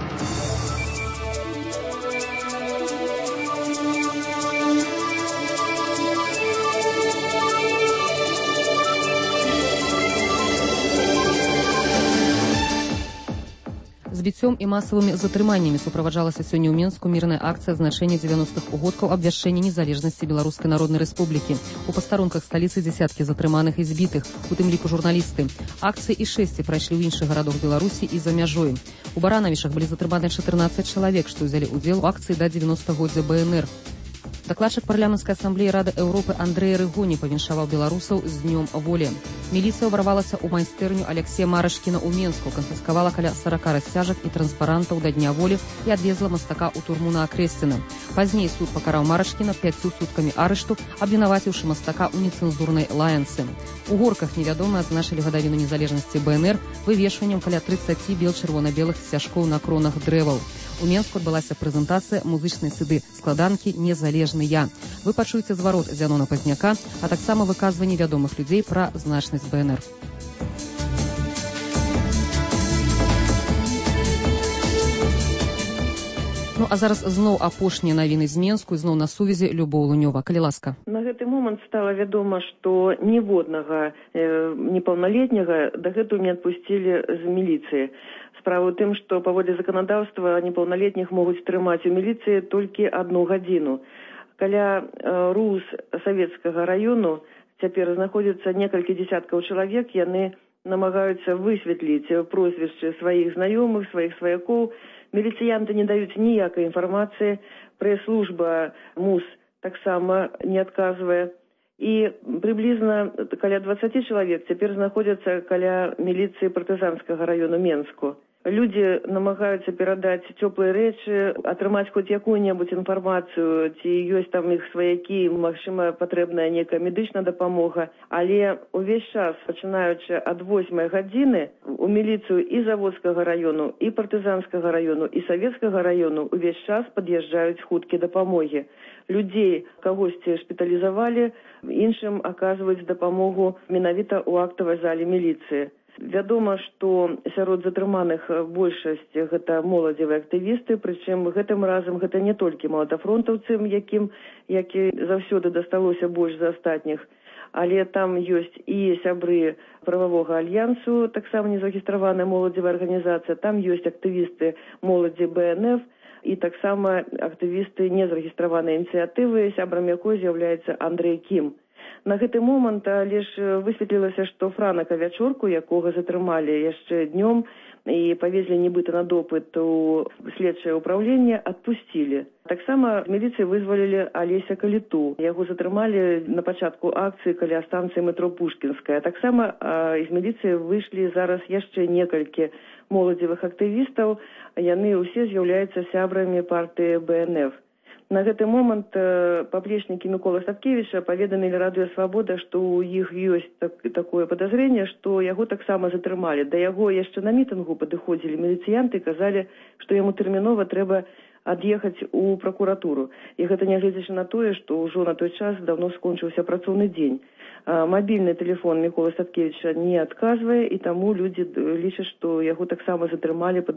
Збіццём і масавымі затрыманнямі суправаджалася сёння ў Мінску мірная акцыя значэння 90-х угодкаў абвяшчэння незалежнасці Беларускай Народнай Рэспублікі. У пастарунках сталіцы дзесяткі затрыманых і збітых, у тым ліку журналісты. Акцыі і шэсці прайшлі ў іншых гарадах Беларусі і за мяжой. У Баранавішах былі затрыманы 14 чалавек, што ўзялі ўдзел у акцыі да 90-годдзя БНР. Дакладчык парламенцкай асамблеі Рады Еўропы Андрэй Рыгоні павіншаваў беларусаў з днём волі. Міліцыя ўварвалася ў майстэрню Алексея Марашкіна ў Менску, канфіскавала каля 40 расцяжак і транспарантаў да дня волі і адвезла мастака ў турму на Акрэсціна. Пазней суд пакараў Марашкіна 5 суткамі арышту, абвінаваціўшы мастака ў нецэнзурнай лаянцы. У горках невядомыя адзначылі гадавіну незалежнасці БНР вывешваннем каля 30 бел-чырвона-белых сцяжкоў на кронах дрэваў. У Менску адбылася прэзентацыя музычнай CD складанкі «Незалежныя». Вы пачуеце зварот Зянона Пазняка, а таксама выказванні вядомых людзей пра значнасць БНР. Ну а зараз зноў апошнія навіны з Менску, зноў на сувязі Любоў Лунёва. Калі ласка. На гэты момант стала вядома, што ніводнага непаўналетняга дагэтуль не адпусцілі з міліцыі. Справа ў тым, што паводле заканадаўства непаўналетніх могуць трымаць у міліцыі толькі 1 гадзіну. Каля РУС Савецкага раёну цяпер знаходзіцца некалькі дзесяткаў чалавек, яны намагаюцца высветліць прозвішчы сваіх знаёмых, сваіх сваякоў. Міліцыянты не даюць ніякай інфармацыі, прэс-служба МУС таксама не адказвае. І прыблізна каля 20 чалавек цяпер знаходзяцца каля міліцыі партызанскага раёну Менску. Людзі намагаюцца перадаць цёплыя рэчы, атрымаць хоць якую-небудзь інфармацыю, ці ёсць там іх сваякі, магчыма, патрэбная нейкая медычная дапамога. Але ўвесь час, пачынаючы ад 8 гадзіны, у міліцыю і Заводскага раёну, і партызанскага раёну, і Савецкага раёну ўвесь час пад'язджаюць хуткі дапамогі. Людзей кагосьці шпіталізавалі, іншым аказваюць дапамогу менавіта ў актавай зале міліцыі. Вядома, што сярод затрыманых большасць гэта моладзевыя актывісты, прычым гэтым разам гэта не толькі маладафронтаўцы, якім заўсёды дасталося больш за астатніх, але там ёсць і сябры прававога альянсу, таксама незарэгістраваная моладзевая арганізацыя, там ёсць актывісты моладзі БНФ і таксама актывісты незарэгістраванай ініцыятывы, сябрам якой з'яўляецца Андрэй Кім. На гэты момант, але ж высветлілася, што Франа Кавячорку, якога затрымалі яшчэ днём і павезлі нібыта на допыт у следчае ўпраўленне, адпусцілі. Таксама з міліцыі вызвалілі Алеся Каліту. Яго затрымалі на пачатку акцыі каля станцыі метро Пушкінская. Таксама з міліцыі выйшлі зараз яшчэ некалькі моладзевых актывістаў. Яны ўсе з'яўляюцца сябрамі партыі БНФ. На гэты момант паплечнікі Міколы Савкевіча паведамілі Радыё Свабода, што ў іх ёсць такое падазрэнне, што яго таксама затрымалі. Да яго яшчэ на мітынгу падыходзілі міліцыянты і казалі, што яму тэрмінова трэба ад'ехаць у пракуратуру. І гэта нягледзячы на тое, што ўжо на той час даўно скончыўся працоўны дзень. Мабільны тэлефон Міколы Савкевіча не адказвае, і таму людзі лічаць, што яго таксама затрымалі па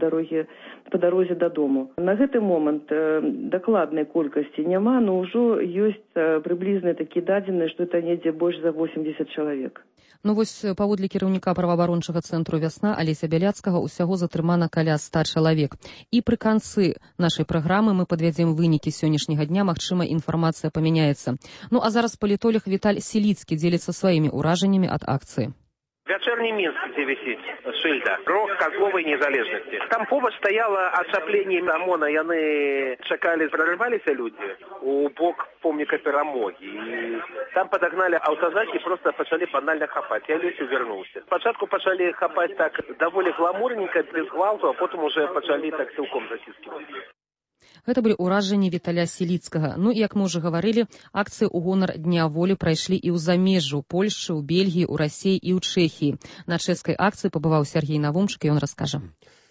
дарозе дадому. На гэты момант дакладнай колькасці няма, но ўжо ёсць прыблізныя такія дадзеныя, што это недзе больш за 80 чалавек. Ну вось паводле кіраўніка праваабарончага цэнтру «Вясна» Алеся Бяляцкага ўсяго затрымана каля 100 чалавек. І пры канцы нашай праграмы мы падвядзем вынікі сённяшняга дня, магчыма, інфармацыя памяняецца. Ну а зараз палітолог Віталь Селіцкі дзеліцца сваімі ўражаннямі ад акцыі. Вечерний Минск, где висит шильда. Рог Козловой незалежности. Там побач стояло отцепление ОМОНа, и они чекали, прорывались люди у бок помника Перамоги. И там подогнали автозаки и просто почали банально хапать. Я Лесю вернулся. Спочатку почали хапать так довольно гламурненько, без гвалту, а потом уже почали так силком затискивать. Гэта былі ўражанні Віталя Селіцкага. Ну і, як мы ўжо гаварылі, акцыі ў гонар Дня волі прайшлі і ў замежжу, у Польшчы, ў Бельгіі, ў Расіі і ў Чэхіі. На чэшскай акцыі пабываў Сергей Навумчык, і ён раскажа.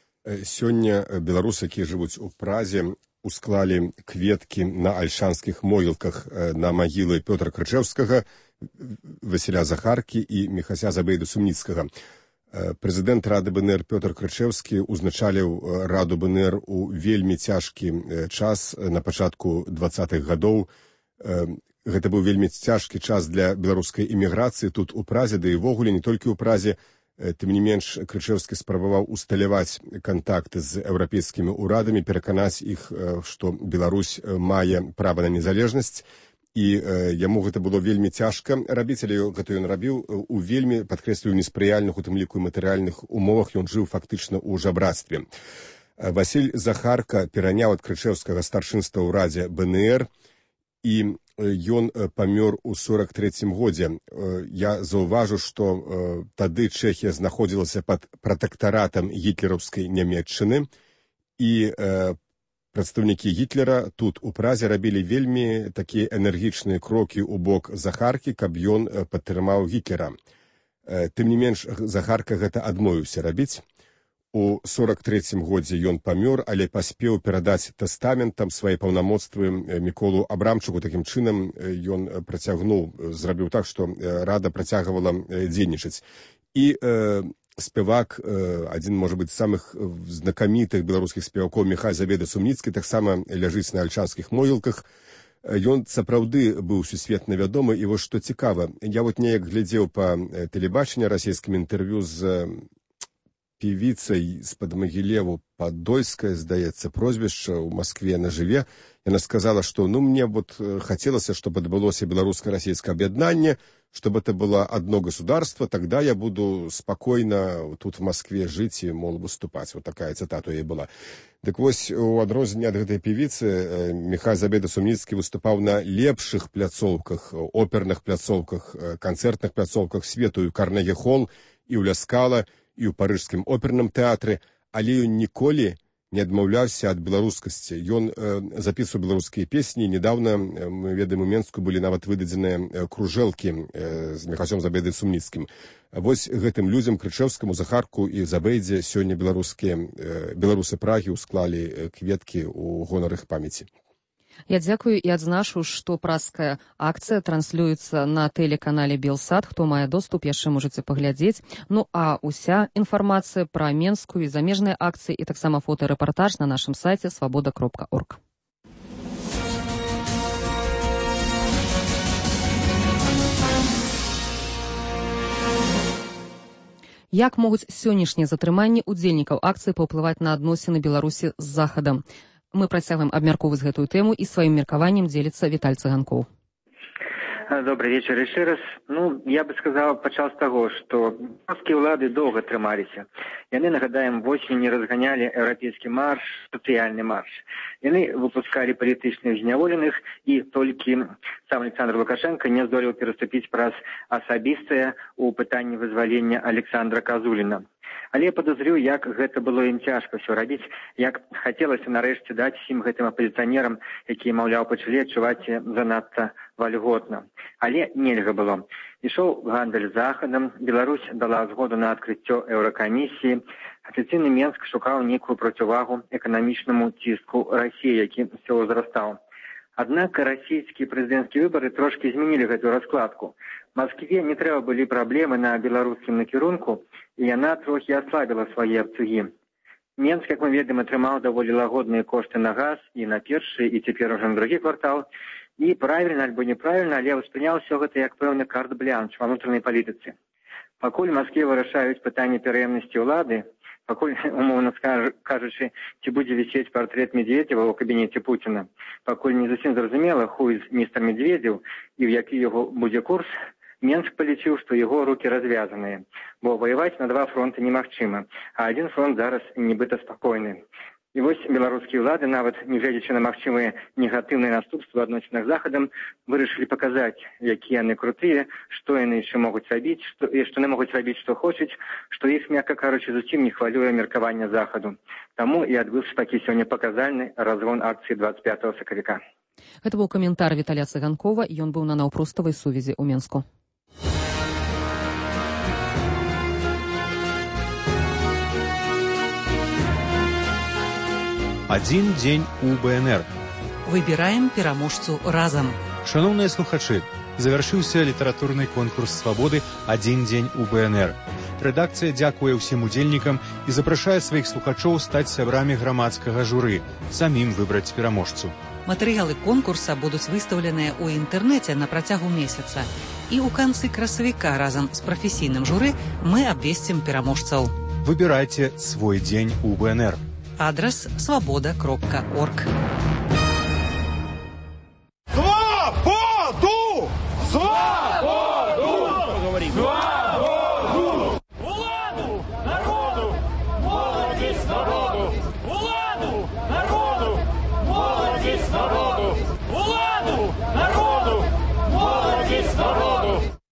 Сёння беларусы, якія жывуць у Празе, усклалі кветкі на альшанскіх могілках на магілы Пётра Крычэўскага, Васіля Захаркі і Міхася Забейду Сумніцкага. Прэзідэнт Рады БНР Пётр Крычэўскі узначаліў Раду БНР у вельмі цяжкі час на пачатку 20-х гадоў. Гэта быў вельмі цяжкі час для беларускай эміграцыі тут у Празе, да і ввогуле не толькі ў Празе. Тым не менш, Крычэўскі спрабаваў усталяваць кантакты з еўрапейскімі ўрадамі, пераканаць іх, што Беларусь мае права на незалежнасць. І яму гэта было вельмі цяжка рабіць, але гэта ён рабіў у вельмі, падкрэслюю, неспрыяльных, у тым ліку і матэрыяльных умовах. Ён жыў фактычна ў жабрацтве. Васіль Захарка пераняў ад Крычэўскага старшынства ў Радзе БНР, і ён памёр у 43-м годзе. Я заўважу, што тады Чэхія знаходзілася пад пратэктаратам гітлераўскай Нямецчыны, і прадстаўнікі Гітлера тут у Празе рабілі вельмі такія энергічныя крокі ў бок Захаркі, каб ён падтрымаў Гітлера. Тым не менш, Захарка гэта адмовіўся рабіць. У 43-м годзе ён памёр, але паспеў перадаць тэстаментам свае паўнамоцтвы Міколу Абрамчуку. Такім чынам ён зрабіў так, што Рада працягвала дзейнічаць. І спевак, адзін, можа быць, з самых знакамітых беларускіх спевакоў Міхась Забейда Сумніцкі, таксама ляжыць на альшанскіх могілках. Ён сапраўды быў сусветна вядомы, і вось што цікава, я вот неяк глядзеў па тэлебачанні расійскім інтэрв'ю з певіца з-пад Магілеву Падольская, здаецца, прозвішча, ў Маскве яна жыве. Яна сказала, што мне хацелася, чтобы адбылося беларуска-расійскае аб'яднанне, чтобы это было одно государство, тогда я буду спокойно тут в Москве жить и, мол, выступать. Вот такая цитата ей была. Так вось, у адрозненне ад гэтай певіцы, Міхай Забеда-Сумніцкі выступаў на лепшых пляцоўках, оперных пляцоўках, канцэртных пляцоўках свету, і ў Карнегі-хол, і ў Ля Скала, і ў Парыжскім оперным тэатры, але ён ніколі не адмаўляўся ад беларускасці. Ён запісваў беларускія песні. Недавно, мы ведаем, у Менску былі нават выдадзеныя кружэлкі з Міхаем Забедай-Сумніцкім. Вось гэтым людзям, Крычэўскаму, Захарку і Забэйдзе, сёння беларусы Прагі ўсклалі кветкі ў гонар іх памяці. Я дзякую і адзначу, што празская акцыя транслюецца на тэлеканале Белсат. Хто мае доступ, яшчэ можаце паглядзець. Ну а уся інфармацыя пра менскую і замежныя акцыі і таксама фотарэпартаж на нашым сайце свабода.орг. Як могуць сённяшнія затрыманні удзельнікаў акцыі паўплываць на адносіны Беларусі з Захадам? Мы працягваем абмяркоўваць гэтую тэму, і сваім меркаваннем дзеліцца Віталь Цыганкоў. Добрый вечер еще раз. Я бы сказал, пачал з таго, што беларускія ўлады доўга трымаліся. Яны, нагадаем, восенню разганялі еўрапейскі марш, сацыяльны марш. Яны выпускалі палітычных зняволеных, і толькі сам Александр Лукашенко не здолеў пераступіць праз асабістае ў пытанні вызвалення Александра Казуліна. Але я падазрю, як гэта было ім цяжка ўсё рабіць, як хацелася нарэшце даць усім гэтым апазіцыянерам, якія, маўляў, пачалі адчуваць занадта вальготна. Але нельга было. Ішоў гандаль з Захадам, Беларусь дала згоду на адкрыццё еўракамісіі, афіцыйны Менск шукаў нейкую процівагу эканамічнаму ціску Расіі, які ўсё ўзрастаў. Аднак расійскія прэзідэнцкія выбары трошкі змянілі гэтую раскладку. Маскве не трэба былі праблемы на беларускім накірунку, і яна трохі аслабіла свае абцугі. Менск, як мы ведаем, атрымаў даволі лагодныя кошты на газ і на першы, і цяпер ужо на другі квартал. І правільна альбо неправільна, але ўспрыняў усё гэта як пэўны карт-блянш ва ўнутранай палітыцы. Пакуль Маскве вырашаюць пытанне пераемнасці ўлады, пакуль, умоўна кажучы, ці будзе вісець партрэт Медведзева ў кабінеце Пуціна, пакуль не зусім зразумела, хуй містер Медведзеў і ў які яго будзе курс, Менск палічыў, што яго рукі развязаныя, бо ваяваць на два фронты немагчыма, а адзін фронт зараз нібыта спакойны. І вось беларускія ўлады, нават нягледзячы на магчымыя негатыўныя наступствы ў адносінах з Захадам, вырашылі паказаць, якія яны крутыя, што яны яшчэ могуць рабіць, што яны могуць рабіць, што хочуць, што іх, мякка кажучы, зусім не хвалюе меркаванне Захаду. Таму і адбыўся такі сёння паказальны разгон акцыі 25 сакавіка. Гэта быў каментар Віталя Цыганкова, ён быў на наўпроставай сувязі ў Менску. Один дзень у БНР. Выбираем пераможцу разам. Шановныя слухачы, завяршыўся літаратурны конкурс свабоды «Адзін дзень у БНР». Рэдакцыя дзякуе ўсім удзельнікам і запрашае сваіх слухачоў стаць сябрамі грамадскага журы, самім выбраць пераможцу. Матэрыялы конкурса будуць выстаўленыя ў інтэрнэце на працягу месяца. І ў канцы красавіка разам з прафесійным журы мы абвесцім пераможцаў. Выбірайце свой дзень у БНР. Адрес свобода.орг. Свободу! Свободу! Свободу! Уладу народу! Молодість народу! Уладу народу! Молодість народу! Уладу народу! Молодість народу!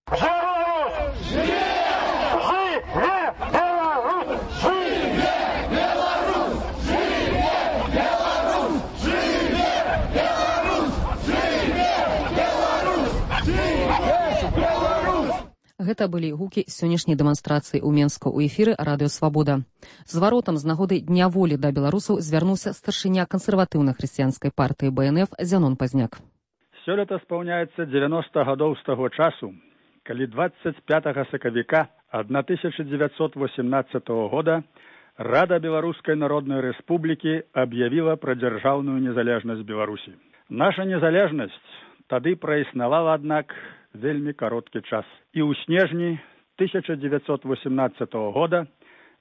Гэта былі гукі сённяшняй дэманстрацыі ў Менску ў эфіры радыё «Свабода». З варотам з нагоды Дня волі да беларусаў звярнуўся старшыня кансерватыўна-хрысціянскай партыі БНФ Зянон Пазняк. Сёлета спаўняецца 90 гадоў з таго часу, калі 25 сакавіка 1918 года Рада Беларускай Народнай Рэспублікі аб'явіла пра дзяржаўную незалежнасць Беларусі. Наша незалежнасць тады праіснавала, аднак, вельмі кароткі час. І ў снежні 1918 года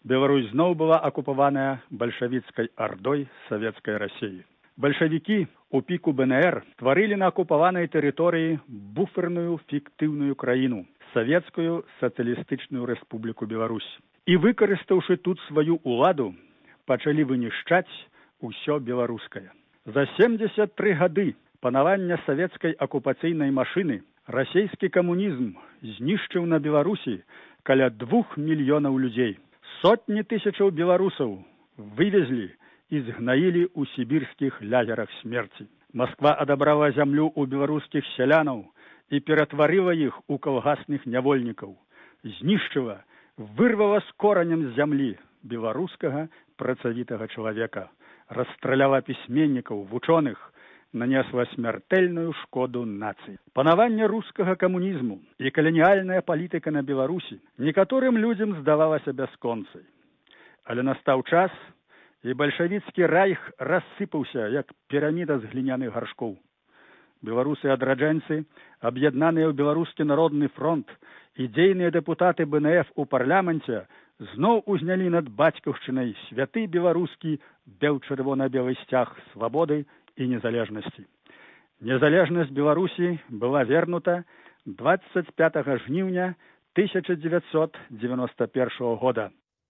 Беларусь зноў была акупаваная бальшавіцкай ардой савецкай Расіі. Бальшавікі у піку БНР стварылі на акупаванай тэрыторыі буферную фіктыўную краіну, Савецкую сацыялістычную рэспубліку Беларусь. І, выкарыстаўшы тут сваю уладу, пачалі вынішчаць усё беларускае. За 73 гады панавання савецкай акупацыйнай машыны расійскі камунізм знішчыў на Беларусі каля 2 мільёнаў людзей. Сотні тысячаў беларусаў вывезлі і згнаілі ў сібірскіх лагерах смерці. Масква адабрала зямлю ў беларускіх сялянаў і ператварыла іх у калгасных нявольнікаў. Знішчыла, вырвала з коранем з зямлі беларускага працавітага чалавека. Расстраляла пісьменнікаў, вучоных, нанесла смяртэльную шкоду нацыі. Панаванне рускага камунізму і каланіяльная палітыка на Беларусі некаторым людзям здавалася бясконцай. Але настаў час, і бальшавіцкі райх рассыпаўся, як піраміда з гліняных гаршкоў. Беларусы-адраджэнцы, аб'яднаныя ў Беларускі народны фронт і дзейныя дэпутаты БНФ у парламенце зноў узнялі над бацькаўшчынай святы беларускі бел-чырвона-белы сцяг свабоды і незалежнасці. Незалежнасць Беларусі была вернута 25 жніўня 1991 года.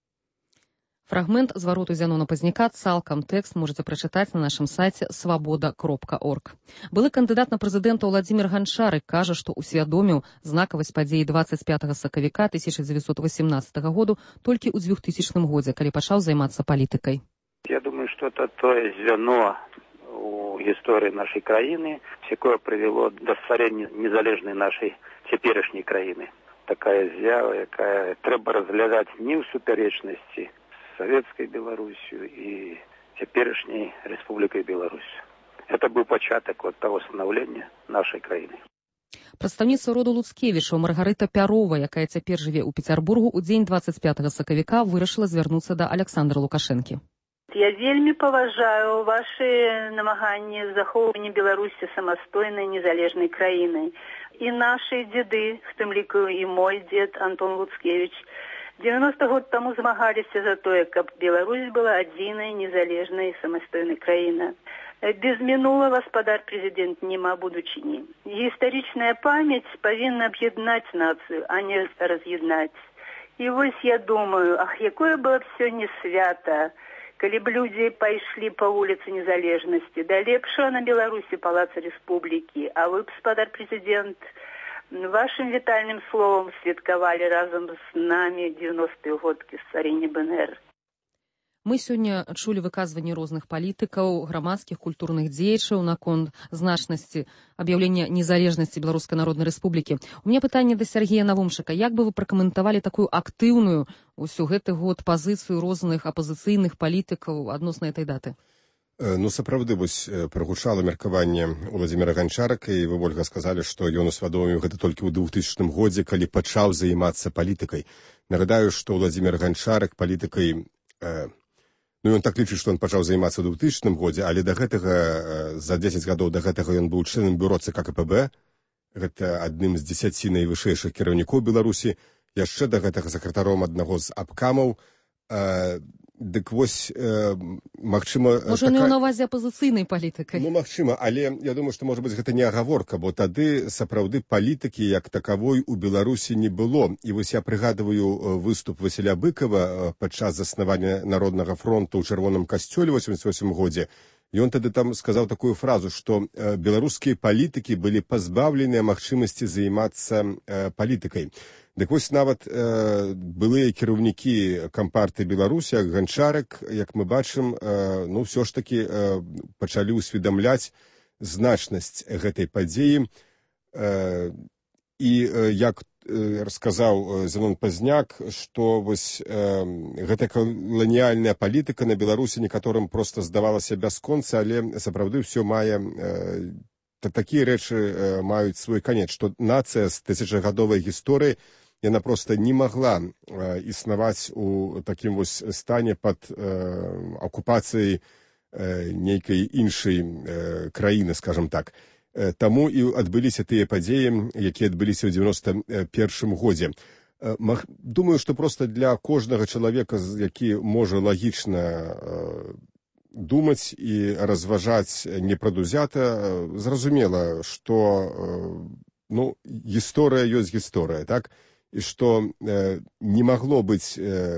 Фрагмент звароту Зянона Пазняка, цалкам тэкст можете прачытаць на нашым сайце свабода.орг. Былы кандыдат на прэзідэнта Владзімір Ганчарык кажа, што усвядоміў знакавасць падзеі 25 сакавіка 1918 году толькі ў 2000 годзе, калі пачаў займацца палітыкай. Я думаю, что это то звено у гісторыі нашай краіны, якое прывяло да стварэння незалежнай нашай цяперашняй краіны. Такая з'ява, якая трэба разглядаць не ў супярэчнасці Советской Беларусью и теперешней Республикой Беларусь. Это был початок вот того становления нашей краины. Прадстаўніца роду Луцкевічаў Маргарыта Пярова, якая цяпер жыве ў Пецярбургу, у дзень 25 сакавіка вырашыла звярнуцца да Александра Лукашэнкі. Я вельмі паважаю ваши намаганні захоўвання Беларусі самастойнай незалежнай краінай. І наши дзеды, в тым ліку і мой дзед Антон Луцкевіч, 90 год таму змагаліся за тое, каб Беларусь была адзінай незалежнай і самастойнай краіна. Без мінула гаспадар прэзідэнт няма будучыні. Гістарычная памяць павінна аб'яднаць нацыю, а не раз'яднаць. І вось я думаю, якое было б сёння свята, калі б людзі пайшлі па вуліцы незалежнасці, да лепшага на Беларусі палаца рэспублікі, а вы, гаспадар прэзідэнт, вашим вітальным словом святкавалі разам з намі 90-е годкі стварэння БНР. Мы сёння чулі выказванні розных палітыкаў, грамадскіх культурных дзеячаў наконт значнасці аб'яўлення незалежнасці Беларускай Народнай Рэспублікі. У меня пытанне да Сергея Навумчыка. Як бы вы пракаментавалі такую актыўную ўсё гэты год пазіцыю розных апазіцыйных палітыкаў адносна этой даты? Ну, сапраўды, вось прагучала меркаванне Владзіміра Ганчарыка, і вы, Ольга, сказалі, што ён усвядоміў гэта толькі ў 2000 годзе, калі пачаў займацца палітыкай. Нагадаю, што Владзімір Ганчарык палітыкай, ён так лічыць, што ён пачаў займацца ў 2000 годзе, але да гэтага, за 10 гадоў да гэтага ён быў членам бюро ЦК КПБ, гэта адным з 10 найвышэйшых кіраўнікоў Беларусі, яшчэ да гэтага сакратаром аднаго з абкамаў. Дык вось, магчыма... Можа, не на увазе апазіцыйнай палітыкай. Ну, магчыма, але я думаю, што, можа быць, гэта не агаворка, бо тады сапраўды палітыкі як такавой у Беларусі не было. І вось я прыгадываю выступ Васіля Быкова падчас заснавання Народнага фронту ў Чырвоным касцёле ў 88 годзе. Ён тады там сказаў такую фразу, што беларускія палітыкі былі пазбаўленыя магчымасці займацца палітыкай. Дык вось нават былыя кіраўнікі Кампартыі Беларусі, як Ганчарык, як мы бачым, ну, ўсё ж такі пачалі ўсведамляць значнасць гэтай падзеі. І як расказаў Зянон Пазняк, што вось гэтая каланіяльная палітыка на Беларусі некаторым проста здавалася бясконца, але сапраўды ўсё мае... Такія рэчы маюць свой канец, што нацыя з тысячагадовай гісторыі яна проста не магла існаваць у такім вось стане пад акупацыяй нейкай іншай краіны, скажам так. Таму і адбыліся тыя падзеі, якія адбыліся ў 91 годзе. Думаю, што проста для кожнага чалавека, які можа лагічна думаць і разважаць непрадузята, зразумела, што гісторыя ёсць гісторыя, так? І што не магло быць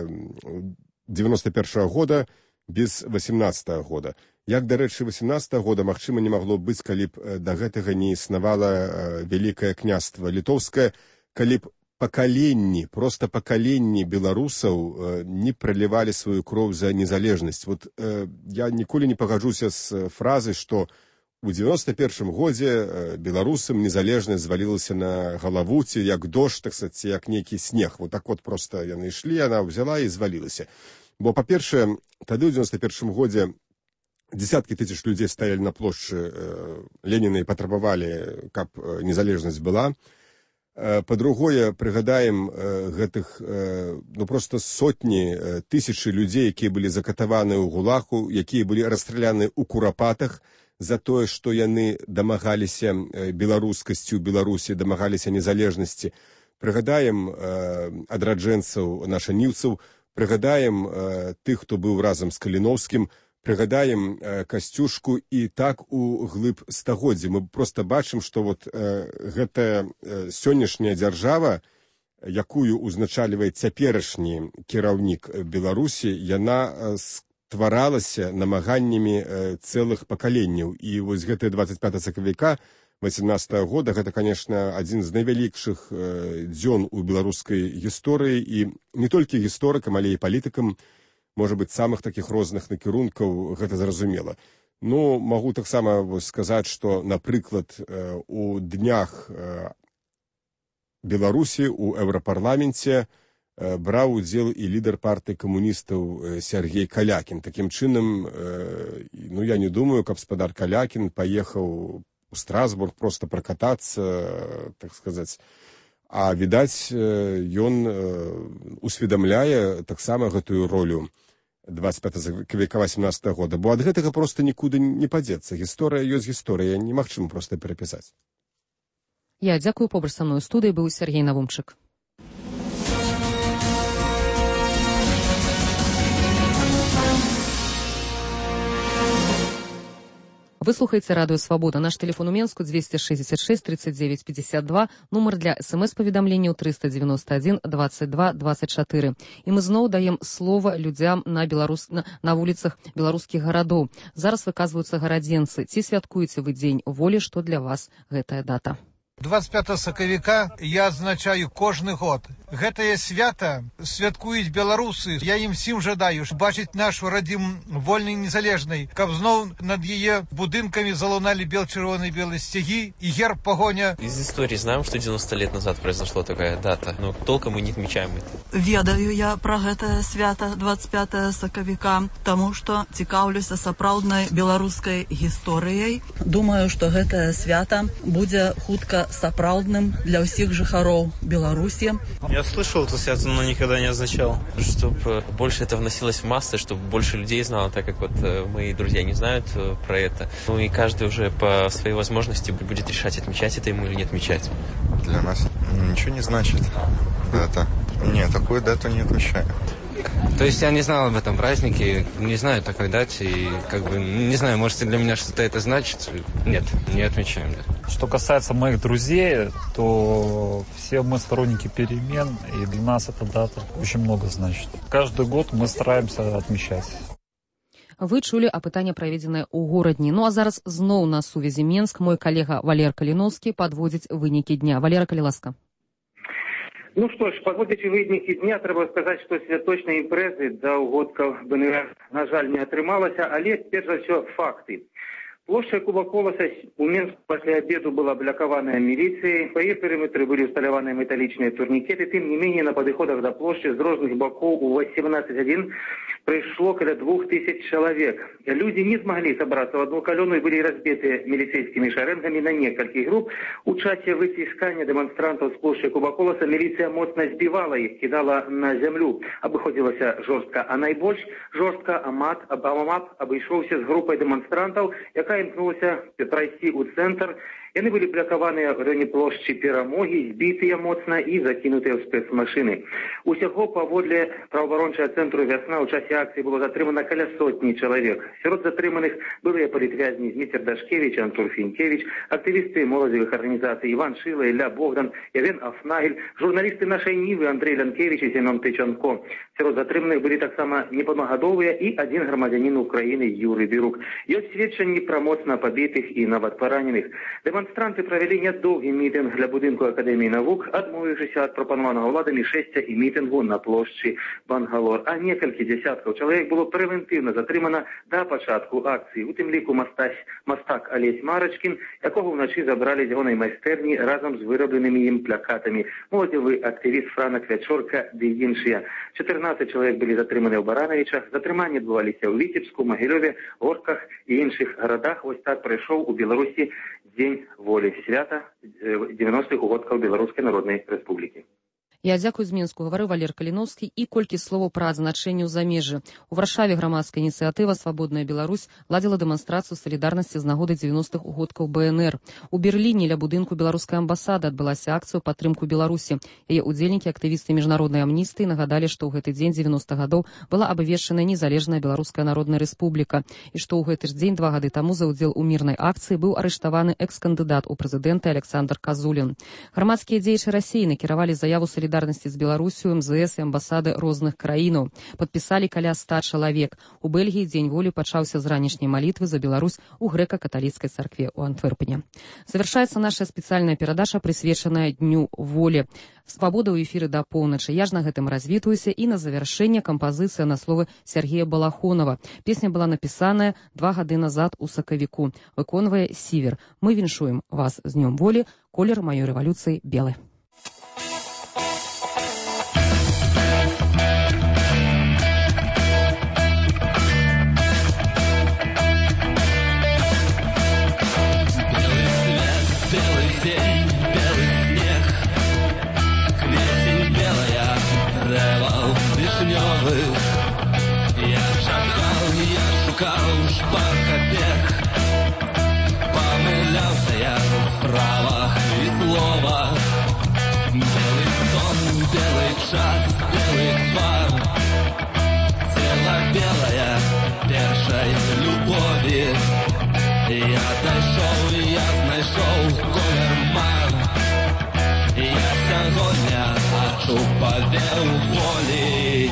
91-го года без 18-го года. Як, дарэчы, 18-го года, магчыма, не магло быць, калі б да гэтага не існавала Вялікае княства Літоўскае, калі б просто пакаленні беларусаў не пралівалі сваю кроў за незалежнасць. Вот я ніколі не пагаджуся з фразай, што у 91-м годзе беларусам незалежнасць звалілася на галаву, ці як дождж, так сказаць, ці як нейкі снег. Вот так вот просто яны ішлі, яна взяла і звалілася. Бо, па-першае, тады ў 91-м годзе десяткі тысяч людзей стаялі на плошчы Леніна і патрабавалі, каб незалежнасць была. Па-другое, прыгадаем гэтых проста сотні, тысячы людзей, якія былі закатаваны ў гулаху, якія былі расстраляны ў курапатах за тое, што яны дамагаліся беларускасцю Беларусі, дамагаліся незалежнасці. Прыгадаем адраджэнцаў, нашаніўцаў, прыгадаем тых, хто быў разам з Каліноўскім, прыгадаем Касцюшку і так у глыб стагоддзя. Мы проста бачым, што вот гэтая сённяшняя дзяржава, якую узначальвае цяперашні кіраўнік Беларусі, яна стваралася намаганнямі цэлых пакаленняў. І вось гэтыя 25 сакавіка 18-го года, гэта, конечно, адзін з найвялікшых дзён у беларускай гісторыі, і не толькі гісторыкам, але і палітыкам, можа быць, самых такіх розных накірункаў, гэта зразумела. Магу таксама сказаць, што, напрыклад, у днях Беларусі ў Еўрапарламенце браў удзел і лідар партыі камуністаў Сергей Калякін. Такім чынам, я не думаю, каб спадар Калякін паехаў у Страсбург проста пракатацца, так сказаць. А, відаць, ён усведамляе таксама гэтую ролю 25 сакавіка 18-го года, бо ад гэтага проста нікуды не падзецца. Гісторыя ёсць гісторыя, немагчыма проста перапісаць. Я дзякую, побач са мной у студыі быў Сергей Навумчык. Вы слухаеце радыё «Свабода». Наш тэлефон у Менску 266 39 52, нумар для смс-паведамленняў 391 22 24. І мы зноў даем слова людзям на вуліцах беларускіх гарадоў. Зараз выказваюцца гарадзенцы. Ці святкуеце вы дзень волі, што для вас гэтая дата? 25 сакавіка я адзначаю кожны год. Гэтае свята святкуюць беларусы. Я ім всім жадаю бачыць нашу радзіму вольнай і незалежнай, каб зноў над яе будынкамі залуналі бел-чырвоныя белые стяги и герб погоня. Из истории знаем, что 90 лет назад произошла такая дата, но толком мы не отмечаем это. Ведаю я про гэтае свята 25 сакавіка, таму што цікаўлюся сапраўднай беларускай гісторыяй. Думаю, што гэтае свята будзе хутка сапраўдным для ўсіх жыхароў Беларусі. Я слышал это свято, но никогда не означал, чтобы больше это вносилось в массы, чтобы больше людей знало, так как вот мои друзья не знают про это. И каждый уже по своей возможности будет решать, отмечать это ему или не отмечать. Для нас ничего не значит дата. Нет, такую дату не отмечаю. То есть я не знал об этом празднике, не знаю такой дате, и не знаю, может для меня что-то это значит. Нет, не отмечаем. Что касается моих друзей, то все мы сторонники перемен, и для нас эта дата очень много значит. Каждый год мы стараемся отмечать. Вы чулі апытанне, праведзенае ў горадні. А зараз зноў на сувязі Менск. Мой калега Валер Каліноўскі падводзіць вынікі дня. Валера, калі ласка. Что ж, подводячи вынікі дня, трэба сказаць, што святочнай імпрэзы да ўгодкаў БНР, на жаль, не атрымалася, але, перш за ўсё, факты. Плошча Куба Коласа у Менску пасля обеду была блокаваная милицией, по ее периметру были усталяваны металличные турникеты, тем не менее на подходах до площади с разных боков у 18:1 пришло около 2000 человек. Люди не смогли собраться в одну колонну и были разбиты милицейскими шеренгами на несколько групп. У часе вытискания демонстрантов с площади Куба Коласа милиция мощно сбивала их, кидала на землю. Обыходилась жестко, а наибольш жестко Амап обошелся с группой демонстрантов, яка імкнулася пройти у центр Яны былі блакаваныя в раёне плошчы Перамогі, збітыя моцна і закінутыя ў спецмашыны. Усяго паводле праваабарончага цэнтру «Вясна» ў часе акцыі было затрымана каля сотні чалавек. Сярод затрыманых былыя палітвязні Зміцер Дашкевіч, Антон Фінкевіч, актывісты моладзевых арганізацый Іван Шыла, Ілля Богдан, Явен Афнагель, журналісты нашай Нівы Андрей Лянкевич і Зенон Тычанко. Сярод затрыманых былі таксама непаўнагадовыя і адзін грамадзянін Украіны Юрый Бірук. Ёсць сведчанні пра моцна пабітых і нават параненых. Дэманстранты правялі нядоўгі мітынг ля будынку Акадэміі навук, адмовіўшыся ад прапанаванага ўладамі шэсця і мітынгу на плошчы Бангалор. А некалькі дзясяткаў чалавек было прэвентыўна затрымана да пачатку акцыі. У тым ліку мастак Алесь Марачкін, якога ўначы забралі з ягонай майстэрні разам з вырабленымі ім плакатамі. Моладзевы актывіст Франак Вячорка ды іншыя. 14 чалавек былі затрыманы ў Баранавічах. Затрыманні адбываліся ў Віцебску, Магілёве, Орках і іншых гарадах. Вось так прайшоў у Беларусі Дзень волі, свята 90-х угодкаў Беларускай Народнай Рэспублікі. Я дзякую з Мінску, гаварыў Валер Каліноўскі, і колькі словаў пра адзначэнне ў замежжы. У Варшаве грамадская ініцыятыва «Свабодная Беларусь» ладзіла дэманстрацыю салідарнасці з нагоды 90-х угодкаў БНР. У Берліне ля будынку беларускай амбасады адбылася акцыя ў падтрымку Беларусі. Яе удзельнікі, актывісты міжнароднай амністыі, нагадалі, што ў гэты дзень 90-х гадоў была абвешчаная незалежная Беларуская Народная Рэспубліка і што ў гэты ж дзень 2 гады таму за ўдзел у мірнай акцыі быў арыштаваны экс-кандыдат у прэзідэнты Александр Казулін. Грамадскія дзеячы Расіі накіравалі заяву салідарнасці з Беларусю, МЗС і амбасады розных краінаў. Падпісалі каля 100 чалавек. У Бельгіі дзень волі пачаўся з ранішняй малітвы за Беларусь у грэка-каталіцкай царкве ў Антверпене. Завершаецца наша спецыяльная перадача, прысвечаная Дню волі. Свабода ў эфіры да поўначы. Я ж на гэтым развітваюся, і на завяршэнне кампазіцыя на словы Сергея Балахонова. Песня была напісаная 2 гады назад у сакавіку. Выконвае Сівер. Мы віншуем вас з Днём волі. Колер маёй рэвалюцыі белы. Я шукаў шпаркабег, памыляўся я ў справах і словах. Белы сон, белы час, белы твар, цела белая першай любові. Я дайшоў, я знайшоў колер мар. Я сягоння адчупавеў волі.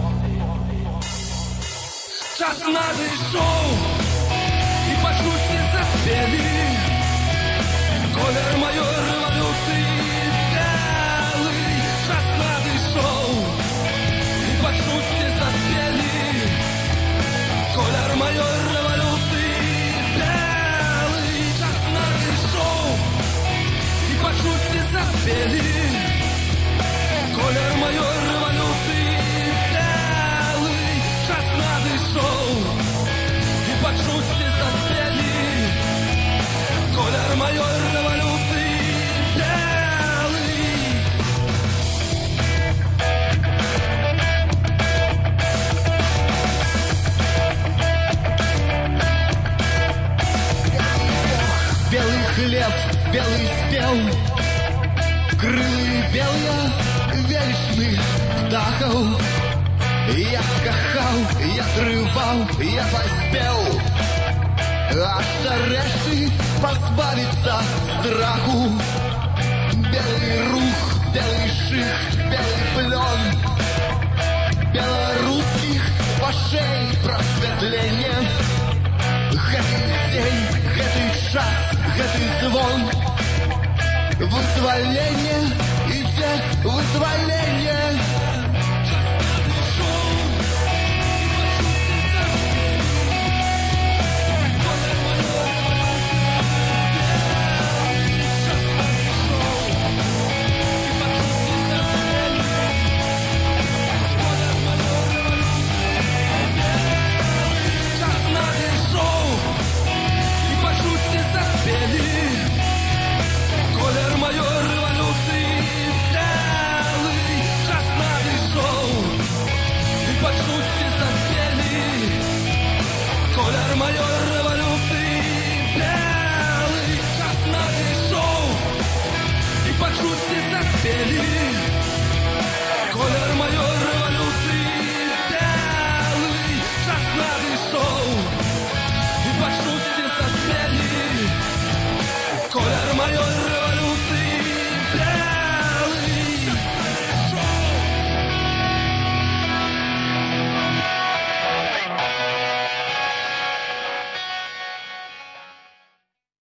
Час надышоў, і пачуцці заспелі. Колер маёй рэвалюцыі белы. Час надышоў, і пачуцці заспелі. Колер маёй рэвалюцыі белы. Час надышоў, і пачуцці заспелі. Колер маёй рэвалюцыі белы. Час надышоў, і пачуцці заспелі. Колер маёй рэвалюцыі белы. Белый хлеб, белый спеў, крылы белыя вечных птахаў. Я кахаў, я трываў, я паспеў, аж нарэшты пазбавіцца страху. Белы рух, белы шыхт, белы плён беларускіх вачэй прасвятленне. Гэты дзень, гэты час, гэты звон. Вызваленне, ідзе вызваленне. Колер маёй рэвалюцыі белы. Час Ты